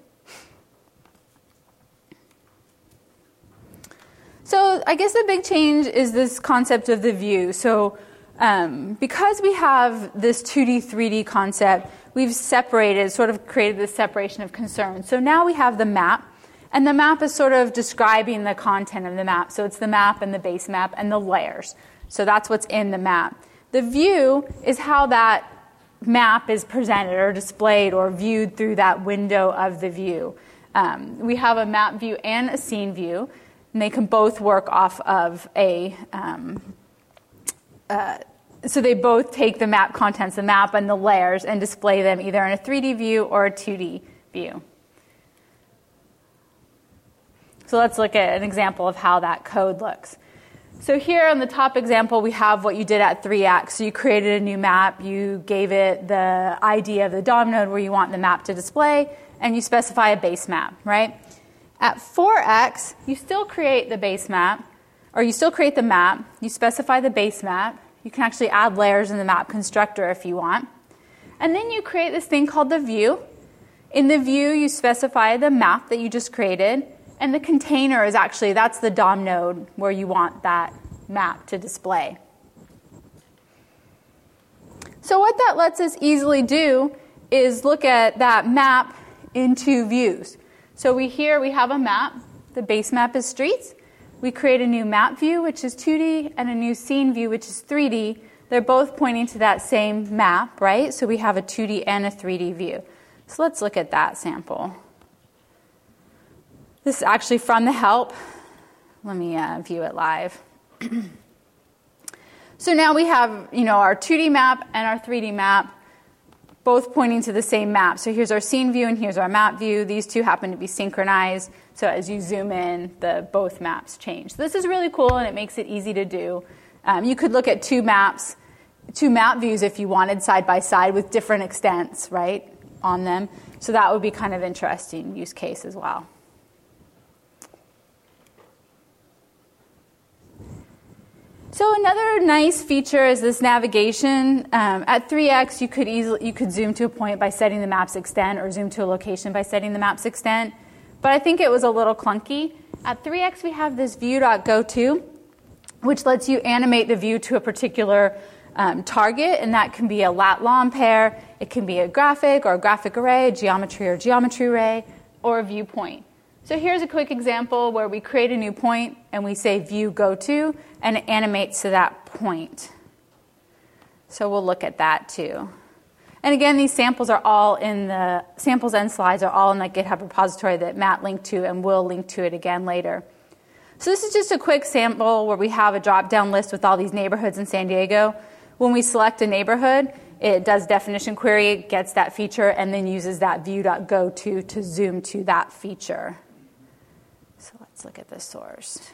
So I guess the big change is this concept of the view. So um, because we have this two D, three D concept, we've separated, sort of created this separation of concern. So now we have the map, and the map is sort of describing the content of the map. So it's the map and the base map and the layers. So that's what's in the map. The view is how that map is presented or displayed or viewed through that window of the view. Um, we have a map view and a scene view. And they can both work off of a, um, uh, so they both take the map contents, the map and the layers, and display them either in a three D view or a two D view. So let's look at an example of how that code looks. So here on the top example, we have what you did at three X. So you created a new map, you gave it the I D of the D O M node where you want the map to display, and you specify a base map, right? At four X, you still create the base map, or you still create the map, you specify the base map, you can actually add layers in the map constructor if you want, and then you create this thing called the view. In the view, you specify the map that you just created, and the container is actually, that's the D O M node where you want that map to display. So what that lets us easily do is look at that map in two views. So we here we have a map. The base map is streets. We create a new map view, which is two D, and a new scene view, which is three D. They're both pointing to that same map, right? So we have a two D and a three D view. So let's look at that sample. This is actually from the help. Let me uh, view it live. So now we have, you know, our two D map and our three D map, both pointing to the same map. So here's our scene view and here's our map view. These two happen to be synchronized. So as you zoom in, the both maps change. So this is really cool, and it makes it easy to do. Um, you could look at two maps, two map views if you wanted side by side with different extents, right, on them. So that would be kind of interesting use case as well. So another nice feature is this navigation. Um, at three x, you could easily you could zoom to a point by setting the map's extent, or zoom to a location by setting the map's extent. But I think it was a little clunky. At three x, we have this view.goto, which lets you animate the view to a particular um, target, and that can be a lat-long pair, it can be a graphic or a graphic array, a geometry or geometry array, or a viewpoint. So here's a quick example where we create a new point and we say view go to, and it animates to that point. So we'll look at that too. And again, these samples are all in the samples and slides are all in the GitHub repository that Matt linked to, and we'll link to it again later. So this is just a quick sample where we have a drop-down list with all these neighborhoods in San Diego. When we select a neighborhood, it does definition query, gets that feature, and then uses that view.goto to zoom to that feature. So let's look at the source.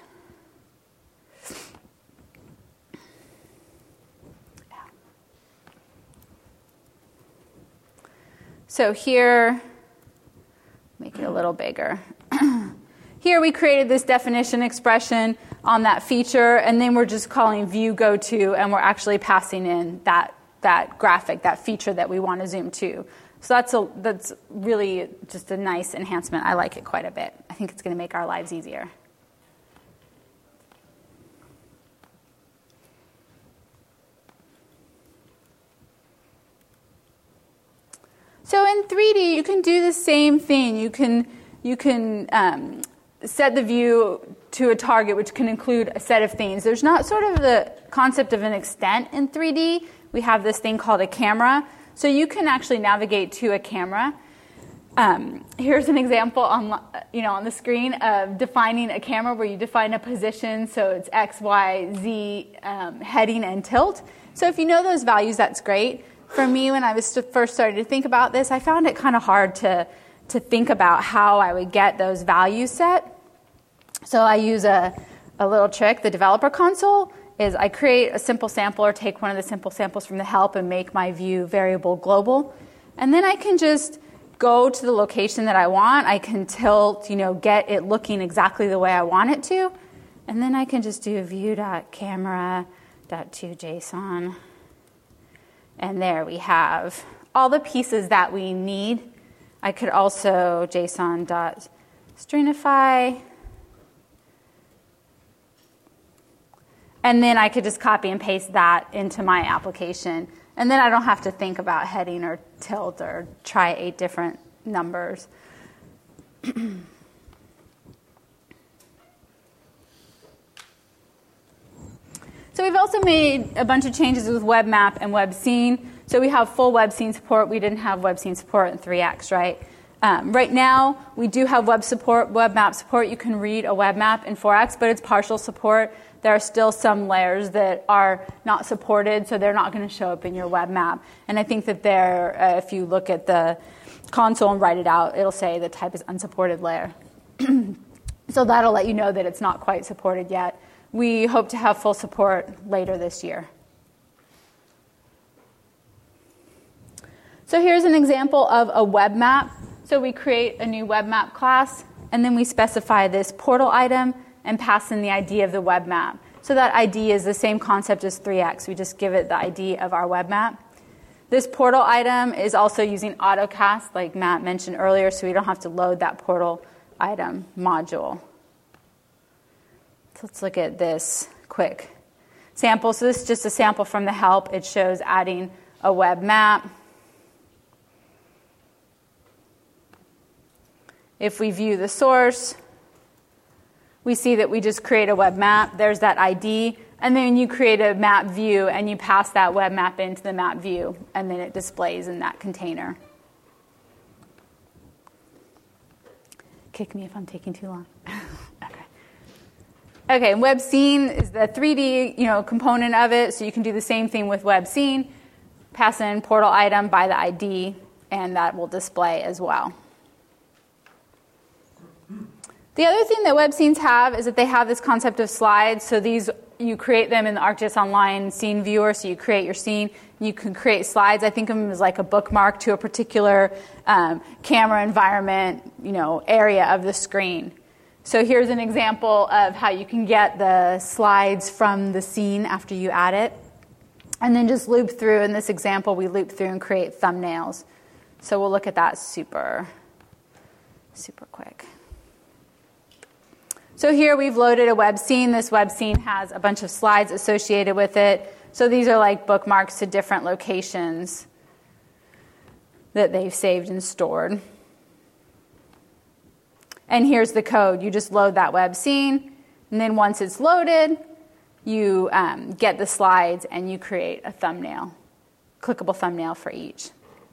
So here, make it a little bigger. Here we created this definition expression on that feature, and then we're just calling view go to, and we're actually passing in that, that graphic, that feature that we want to zoom to. So that's a, that's really just a nice enhancement. I like it quite a bit. I think it's going to make our lives easier. So in three D, you can do the same thing. You can, you can um, set the view to a target, which can include a set of things. There's not sort of the concept of an extent in three D. We have this thing called a camera. So you can actually navigate to a camera. Um, here's an example on, you know, on the screen of defining a camera where you define a position. So it's X, Y, Z, um, heading, and tilt. So if you know those values, that's great. For me, when I was first starting to think about this, I found it kind of hard to, to think about how I would get those values set. So I use a, a little trick. The developer console is I create a simple sample or take one of the simple samples from the help and make my view variable global. And then I can just go to the location that I want. I can tilt, you know, get it looking exactly the way I want it to. And then I can just do view.camera.toJSON. And there we have all the pieces that we need. I could also JSON.stringify. And then I could just copy and paste that into my application. And then I don't have to think about heading or tilt or try eight different numbers. So we've also made a bunch of changes with WebMap and WebScene. So we have full WebScene support. We didn't have WebScene support in three x, right? Um, right now, we do have web support, WebMap support. You can read a WebMap in four x, but it's partial support. There are still some layers that are not supported, so they're not going to show up in your WebMap. And I think that there, uh, if you look at the console and write it out, it'll say the type is unsupported layer. So that'll let you know that it's not quite supported yet. We hope to have full support later this year. So here's an example of a web map. So we create a new web map class, and then we specify this portal item and pass in the I D of the web map. So that I D is the same concept as three x. We just give it the I D of our web map. This portal item is also using AutoCast, like Matt mentioned earlier, so we don't have to load that portal item module. So let's look at this quick sample. So this is just a sample from the help. It shows adding a web map. If we view the source, we see that we just create a web map. There's that I D. And then you create a map view, and you pass that web map into the map view, and then it displays in that container. Kick me if I'm taking too long. Okay. Okay, WebScene is the three D, you know, component of it, so you can do the same thing with WebScene. Pass in portal item by the I D, and that will display as well. The other thing that WebScenes have is that they have this concept of slides. So these, you create them in the ArcGIS Online scene viewer. So you create your scene. You can create slides. I think of them as like a bookmark to a particular um, camera environment, you know, area of the screen. So here's an example of how you can get the slides from the scene after you add it. And then just loop through. In this example, we loop through and create thumbnails. So we'll look at that super, super quick. So here we've loaded a web scene. This web scene has a bunch of slides associated with it. So these are like bookmarks to different locations that they've saved and stored. And here's the code. You just load that web scene, and then once it's loaded, you um, get the slides and you create a thumbnail, clickable thumbnail for each.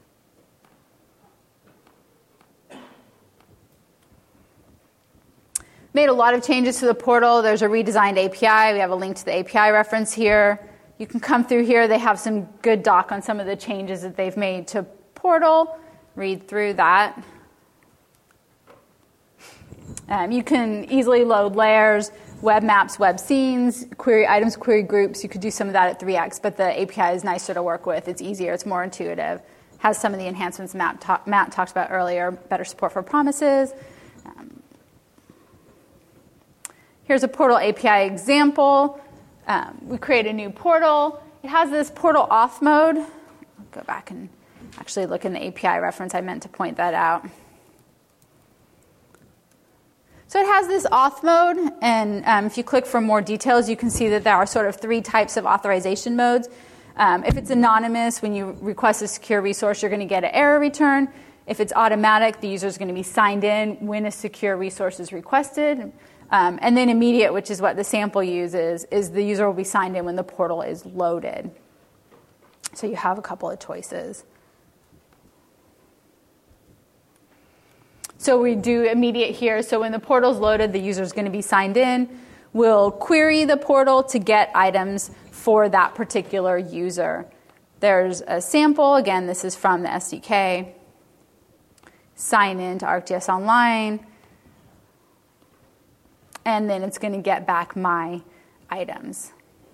Made a lot of changes to the portal. There's a redesigned A P I. We have a link to the A P I reference here. You can come through here. They have some good doc on some of the changes that they've made to portal. Read through that. Um, you can easily load layers, web maps, web scenes, query items, query groups. You could do some of that at three X, but the A P I is nicer to work with. It's easier. It's more intuitive. Has some of the enhancements Matt, ta- Matt talked about earlier, better support for promises. Um, here's a portal A P I example. Um, we create a new portal. It has this portal auth mode. I'll go back and actually look in the A P I reference. I meant to point that out. So it has this auth mode, and um, if you click for more details, you can see that there are sort of three types of authorization modes. Um, if it's anonymous, when you request a secure resource, you're going to get an error return. If it's automatic, the user is going to be signed in when a secure resource is requested. Um, and then immediate, which is what the sample uses, is the user will be signed in when the portal is loaded. So you have a couple of choices. So we do immediate here. So when the portal is loaded, the user is going to be signed in. We'll query the portal to get items for that particular user. There's a sample. Again, this is from the S D K. Sign in to ArcGIS Online. And then it's going to get back my items.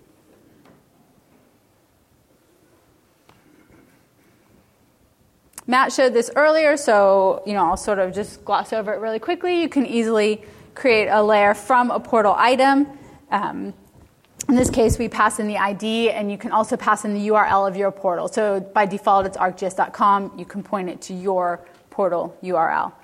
Matt showed this earlier, so you know I'll sort of just gloss over it really quickly. You can easily create a layer from a portal item. Um, in this case, we pass in the I D, and you can also pass in the U R L of your portal. So by default, it's arcgis dot com. You can point it to your portal U R L.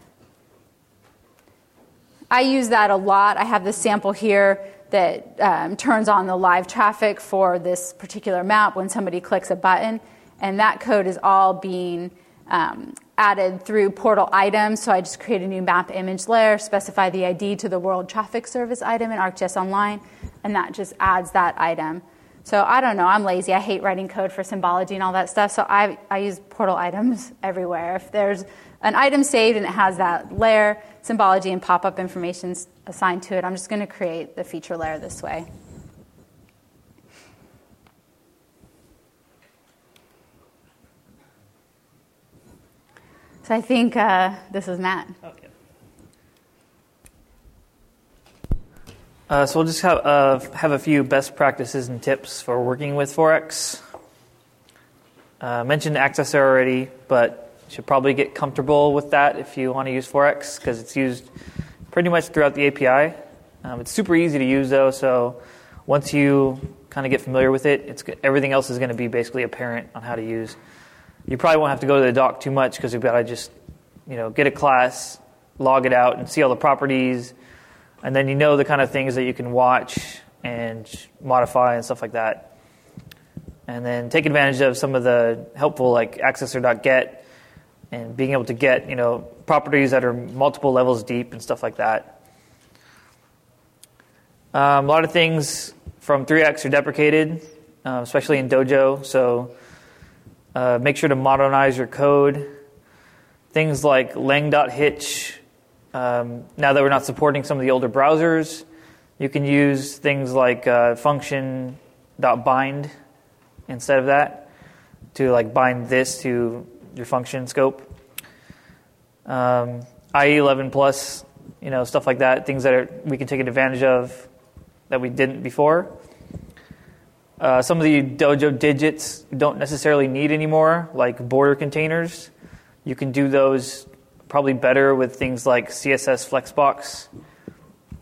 I use that a lot. I have this sample here that um, turns on the live traffic for this particular map when somebody clicks a button. And that code is all being um, added through portal items. So I just create a new map image layer, specify the I D to the World Traffic Service item in ArcGIS Online, and that just adds that item. So I don't know. I'm lazy. I hate writing code for symbology and all that stuff. So I, I use portal items everywhere. If there's an item saved and it has that layer, symbology, and pop-up information assigned to it, I'm just going to create the feature layer this way. So I think uh, this is Matt. Okay. Uh, so we'll just have, uh, have a few best practices and tips for working with four X. Uh, I mentioned Accessor already, but you should probably get comfortable with that if you want to use four X, because it's used pretty much throughout the A P I. Um, it's super easy to use, though, so once you kind of get familiar with it, it's everything else is going to be basically apparent on how to use. You probably won't have to go to the doc too much because you've got to just, you know, get a class, log it out, and see all the properties, and then you know the kind of things that you can watch and modify and stuff like that. And then take advantage of some of the helpful, like accessor dot get, and being able to get, you know, properties that are multiple levels deep and stuff like that. Um, a lot of things from three X are deprecated, uh, especially in Dojo, so Uh, make sure to modernize your code. Things like lang dot hitch. Um, now that we're not supporting some of the older browsers, you can use things like uh, function dot bind instead of that to like bind this to your function scope. Um, I E eleven plus, you know, stuff like that. Things that are, we can take advantage of that we didn't before. Uh, some of the Dojo digits you don't necessarily need anymore, like border containers. You can do those probably better with things like C S S Flexbox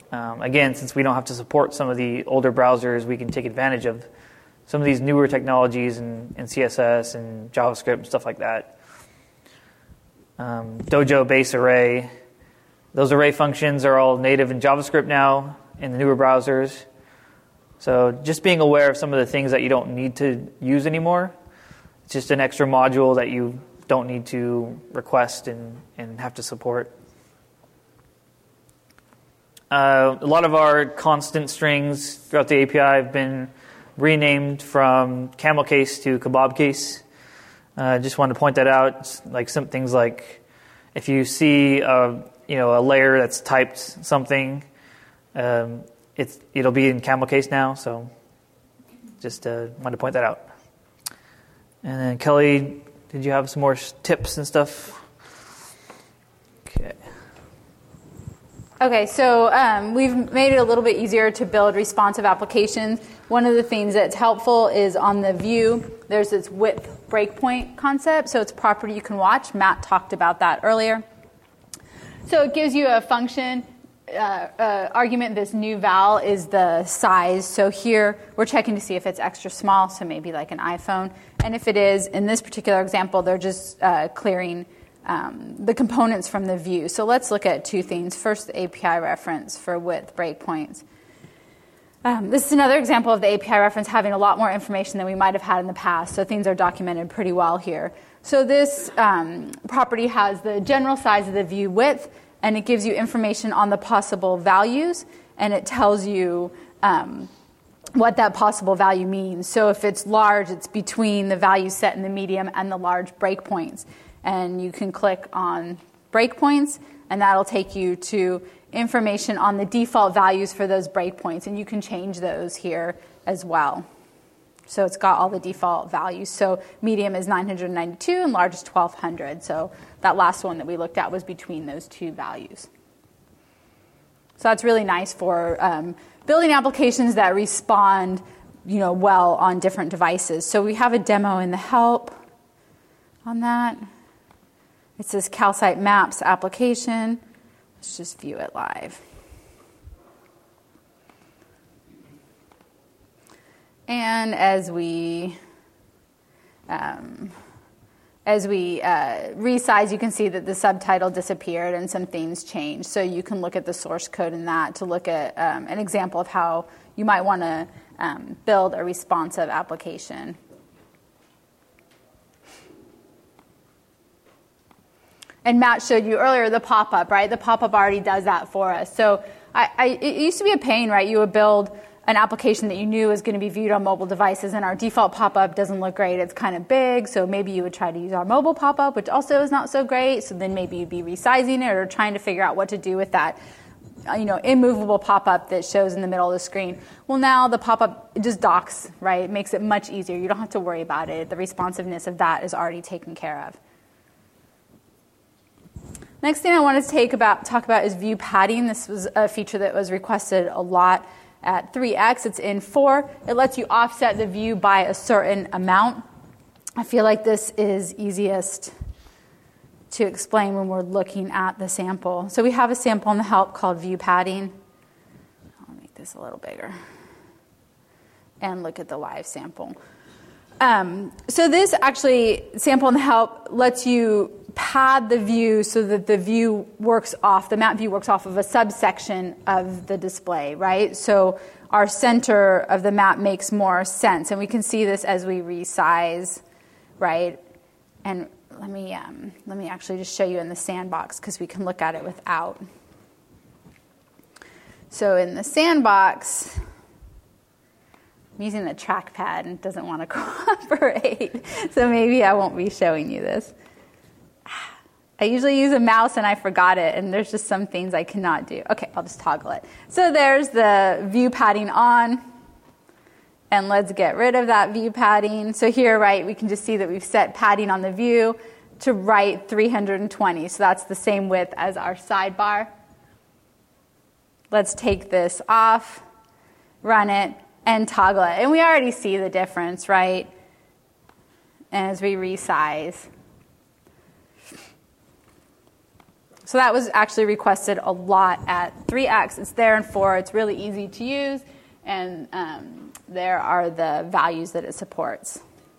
um, again, since we don't have to support some of the older browsers, we can take advantage of some of these newer technologies in, in C S S and JavaScript and stuff like that. Um, Dojo base array. Those array functions are all native in JavaScript now in the newer browsers. So just being aware of some of the things that you don't need to use anymore. It's just an extra module that you don't need to request and, and have to support. Uh, a lot of our constant strings throughout the A P I have been renamed from camel case to kebab case. I uh, just wanted to point that out. It's like some things like if you see a, you know, a layer that's typed something, um, it's, it'll be in camel case now. So just uh, wanted to point that out. And then Kelly, did you have some more tips and stuff? Okay. Okay, so um, we've made it a little bit easier to build responsive applications. One of the things that's helpful is on the view, there's this width breakpoint concept. So it's a property you can watch. Matt talked about that earlier. So it gives you a function uh, uh, argument. This new val is the size. So here we're checking to see if it's extra small, so maybe like an iPhone. And if it is, in this particular example, they're just uh, clearing Um, the components from the view. So let's look at two things. First, the A P I reference for width breakpoints. Um, this is another example of the A P I reference having a lot more information than we might have had in the past. So things are documented pretty well here. So this um, property has the general size of the view width, and it gives you information on the possible values, and it tells you um, what that possible value means. So if it's large, it's between the value set in the medium and the large breakpoints. And you can click on breakpoints, and that'll take you to information on the default values for those breakpoints. And you can change those here as well. So it's got all the default values. So medium is nine hundred ninety-two and large is twelve hundred. So that last one that we looked at was between those two values. So that's really nice for um, building applications that respond, you know, well on different devices. So we have a demo in the help on that. It says Calcite Maps application. Let's just view it live. And as we um, as we uh, resize, you can see that the subtitle disappeared and some things changed. So you can look at the source code in that to look at um, an example of how you might want to um, build a responsive application. And Matt showed you earlier the pop-up, right? The pop-up already does that for us. So I, I, it used to be a pain, right? You would build an application that you knew was going to be viewed on mobile devices, and our default pop-up doesn't look great. It's kind of big, so maybe you would try to use our mobile pop-up, which also is not so great. So then maybe you'd be resizing it or trying to figure out what to do with that, you know, immovable pop-up that shows in the middle of the screen. Well, now the pop-up it just docks, right? It makes it much easier. You don't have to worry about it. The responsiveness of that is already taken care of. Next thing I wanted to take about, talk about is view padding. This was a feature that was requested a lot at three X. It's in four. It lets you offset the view by a certain amount. I feel like this is easiest to explain when we're looking at the sample. So we have a sample in the help called view padding. I'll make this a little bigger. And look at the live sample. Um, so this actually, sample in the help, lets you pad the view so that the view works off, the map view works off of a subsection of the display, right? So our center of the map makes more sense. And we can see this as we resize, right? And let me, um, let me actually just show you in the sandbox because we can look at it without. So in the sandbox, I'm using the trackpad and it doesn't want to cooperate. So maybe I won't be showing you this. I usually use a mouse and I forgot it, and there's just some things I cannot do. Okay, I'll just toggle it. So there's the view padding on, and let's get rid of that view padding. So here, right, we can just see that we've set padding on the view to right three hundred twenty. So that's the same width as our sidebar. Let's take this off, run it, and toggle it. And we already see the difference, right? And as we resize. So that was actually requested a lot at three X. It's there in four. It's really easy to use, and um, there are the values that it supports.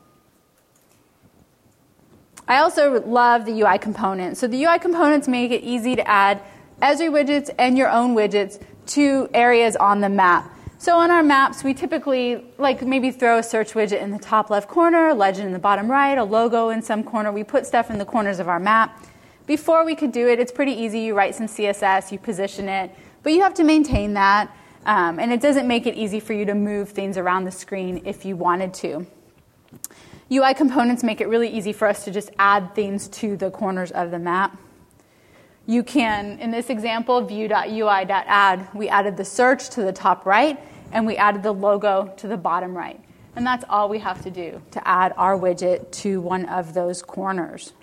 I also love the U I components. So the U I components make it easy to add Esri widgets and your own widgets to areas on the map. So on our maps, we typically like maybe throw a search widget in the top left corner, a legend in the bottom right, a logo in some corner. We put stuff in the corners of our map. Before we could do it, it's pretty easy. You write some C S S, you position it, but you have to maintain that, um, and it doesn't make it easy for you to move things around the screen if you wanted to. U I components make it really easy for us to just add things to the corners of the map. You can, in this example, view.ui.add, we added the search to the top right, and we added the logo to the bottom right. And that's all we have to do to add our widget to one of those corners.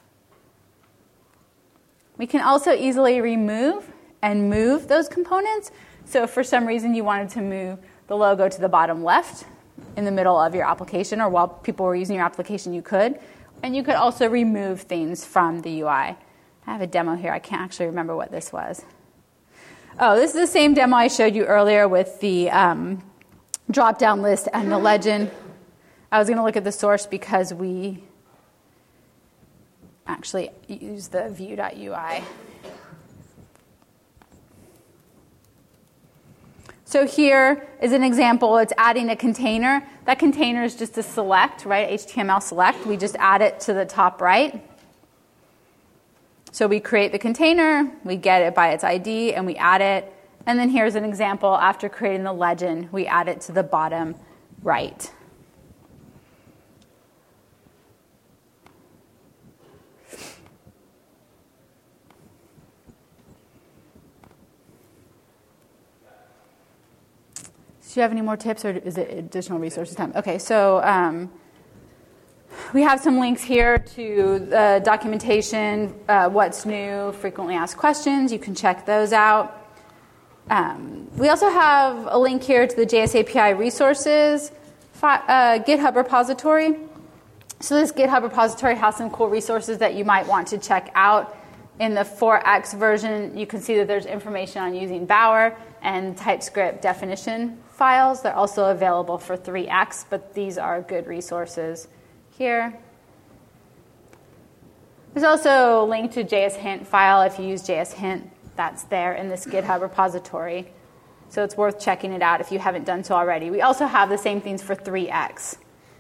We can also easily remove and move those components. So if for some reason you wanted to move the logo to the bottom left in the middle of your application, or while people were using your application, you could. And you could also remove things from the U I. I have a demo here. I can't actually remember what this was. Oh, this is the same demo I showed you earlier with the um, drop-down list and the legend. I was going to look at the source because we actually use the view.ui. So here is an example. It's adding a container. That container is just a select, right? H T M L select. We just add it to the top right. So we create the container, we get it by its I D, and we add it. And then here's an example. After creating the legend, we add it to the bottom right. Do you have any more tips, or is it additional resources time? Okay, so um, we have some links here to the documentation, uh, what's new, frequently asked questions. You can check those out. Um, we also have a link here to the J S A P I resources fi- uh, GitHub repository. So this GitHub repository has some cool resources that you might want to check out. In the four X version, you can see that there's information on using Bower and TypeScript definition files. They're also available for three X, but these are good resources here. There's also a link to J S Hint file. If you use J S Hint, that's there in this GitHub repository. So it's worth checking it out if you haven't done so already. We also have the same things for three X.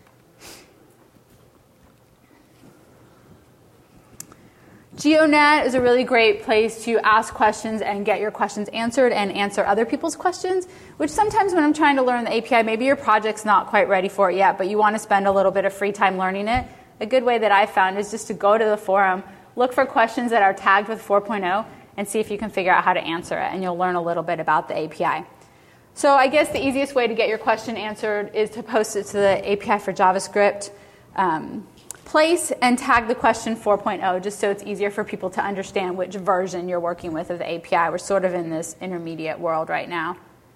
GeoNet is a really great place to ask questions and get your questions answered and answer other people's questions, which sometimes when I'm trying to learn the A P I, maybe your project's not quite ready for it yet, but you want to spend a little bit of free time learning it. A good way that I found is just to go to the forum, look for questions that are tagged with four point oh, and see if you can figure out how to answer it, and you'll learn a little bit about the A P I. So I guess the easiest way to get your question answered is to post it to the A P I for JavaScript um, place and tag the question four point oh, just so it's easier for people to understand which version you're working with of the A P I. We're sort of in this intermediate world right now.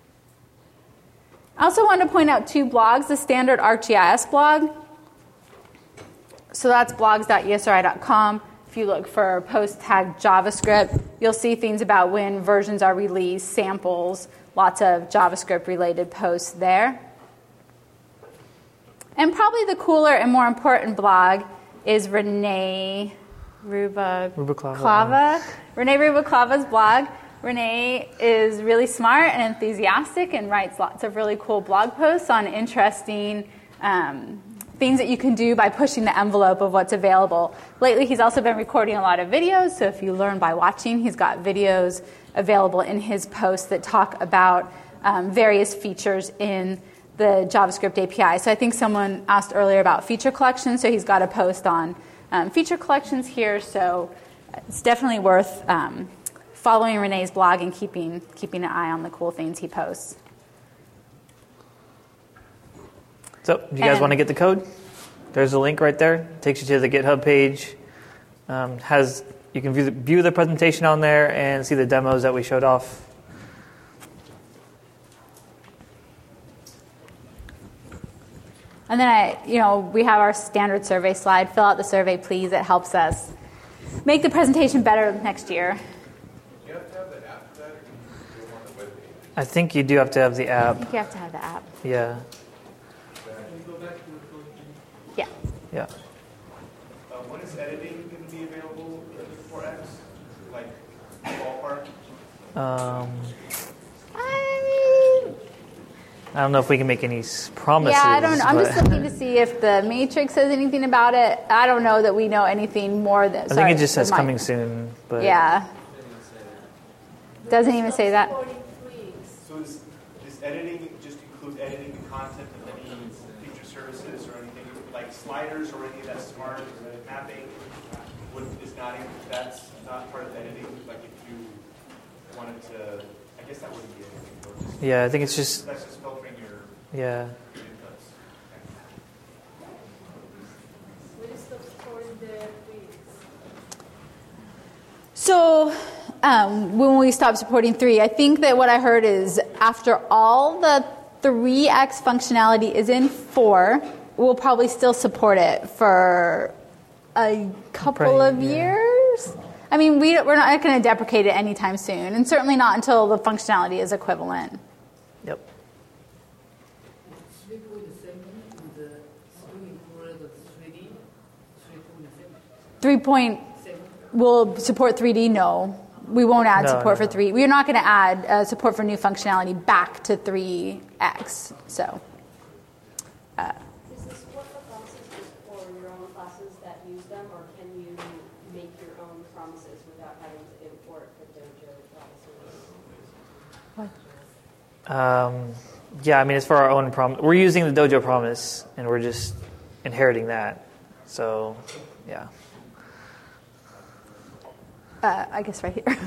I also want to point out two blogs, the standard ArcGIS blog. So that's blogs dot E S R I dot com. If you look for post tag JavaScript, you'll see things about when versions are released, samples, lots of JavaScript-related posts there. And probably the cooler and more important blog is Renee Rubalcava. Renee Rubalcava's blog. Renee is really smart and enthusiastic and writes lots of really cool blog posts on interesting um, things that you can do by pushing the envelope of what's available. Lately, he's also been recording a lot of videos, so if you learn by watching, he's got videos available in his posts that talk about um, various features in the JavaScript A P I. So I think someone asked earlier about feature collections, so he's got a post on um, feature collections here, so it's definitely worth um, following Renee's blog and keeping, keeping an eye on the cool things he posts. So, do you guys And, want to get the code? There's a link right there. It takes you to the GitHub page. Um, has you can view the, view the presentation on there and see the demos that we showed off. And then I, you know, we have our standard survey slide. Fill out the survey, please. It helps us make the presentation better next year. You have to have the app for that, or can you do it on the web page? I think you do have to have the I app. think you have to have the app. Yeah. Yeah. Yeah. Uh, when is editing going to be available for X? Like, ballpark? Um, I mean, I don't know if we can make any s- promises. yeah, I don't know. I'm but just looking to see if the Matrix says anything about it. I don't know that we know anything more than. I sorry, think it just says might- coming soon. But Yeah. Doesn't even say that. So is, does editing just include editing the content of any feature services or anything like sliders or any of that smart mapping? Would, is not in, that's not part of editing? Like if you wanted to, I guess that wouldn't be editing. Or just, yeah, I think it's just that's just filtering your yeah. inputs. We just stop supporting the tweets. So um, when we stop supporting three, I think that what I heard is after all the three X functionality is in four, we'll probably still support it for a couple Probably, of yeah. years. I mean, we, we're not going to deprecate it anytime soon, and certainly not until the functionality is equivalent. Yep. three point seven and the three included the three D, three point seven. Three point will support three D? No. We won't add No, support no, for three. We're not going to add uh, support for new functionality back to three X. So, uh, Is the support for promises just for your own classes that use them, or can you make your own promises without having to import the Dojo promises? Um, yeah, I mean, it's for our own prom. We're using the Dojo Promise, and we're just inheriting that. So, yeah. uh, I guess right here. Um,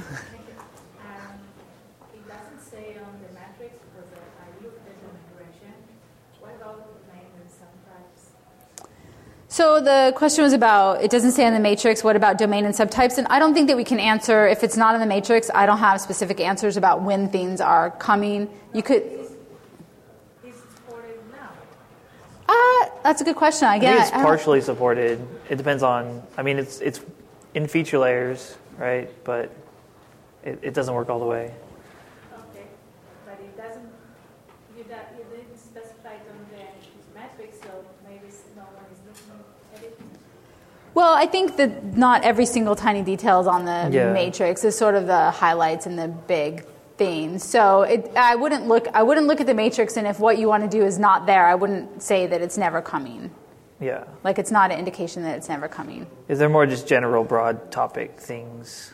it doesn't say on the matrix because uh, I looked at the migration. What about the name and subtypes? So the question was about, it doesn't say on the matrix, what about domain and subtypes? And I don't think that we can answer, if it's not in the matrix, I don't have specific answers about when things are coming. You could, Is it supported now? uh, that's a good question. I Again, think it's I don't- partially supported. It depends on, I mean, it's it's in feature layers, right? But it, it doesn't work all the way. Okay, but it doesn't, you, that, you didn't specify it on the matrix, so maybe s- no one is looking at it. Well, I think that not every single tiny detail is on the Yeah. matrix. It's sort of the highlights and the big things. So it, I wouldn't look. I wouldn't look at the matrix, and if what you want to do is not there, I wouldn't say that it's never coming. Yeah. Like it's not an indication that it's never coming. Is there more just general, broad topic things?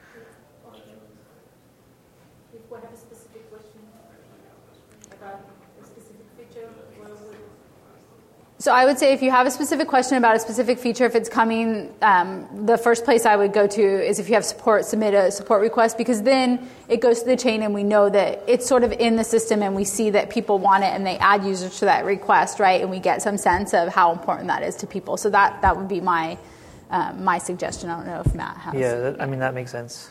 If we have a specific question about a specific feature, where would So I would say if you have a specific question about a specific feature, if it's coming, um, the first place I would go to is if you have support, submit a support request, because then it goes to the chain and we know that it's sort of in the system and we see that people want it and they add users to that request, right? And we get some sense of how important that is to people. So that, that would be my um, my suggestion. I don't know if Matt has. Yeah, that, I mean, that makes sense.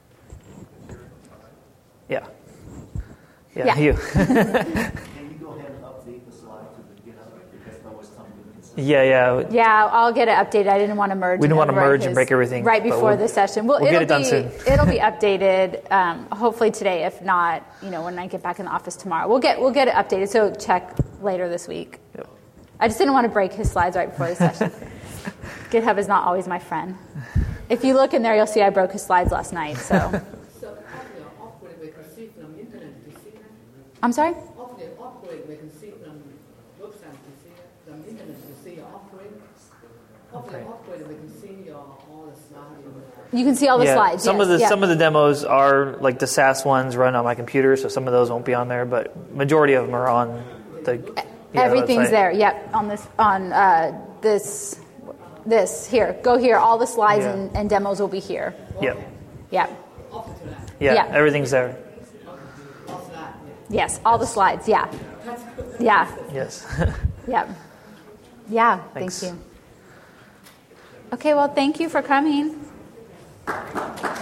Yeah. Yeah, Yeah. you. Can you go ahead and update the slide to the GitHub? Because that was something consistent. yeah, yeah. Yeah, I'll get it updated. I didn't want to merge. We didn't and want to overwrite merge and his- break everything, right but before we'll- the session. Well, we'll get it'll it done be soon. it'll be updated. Um, hopefully today, if not, you know, when I get back in the office tomorrow, we'll get we'll get it updated. So check later this week. Yep. I just didn't want to break his slides right before the session. GitHub is not always my friend. If you look in there, you'll see I broke his slides last night. So So after the upgrade, we can see from internet to see that. I'm sorry. After the upgrade, we can see from website to see it, from internet to see your upgrade. After the Okay. upgrade, we can see your all the slides. in there. You can see all the yeah, slides. some yes, of the yeah. some of the demos are like the SaaS ones run on my computer, so some of those won't be on there, but majority of them are on the yeah, Everything's website. there. Yep, on this on uh, this this here. Go here. All the slides Yeah. and, and demos will be here. Yep. Yep. After that, Yeah, Yeah. everything's there. all slide, yeah. Yes, all the slides. Yeah. Yeah. Yes. Yep. Yeah. Thanks. Thank you. Okay. Well, thank you for coming.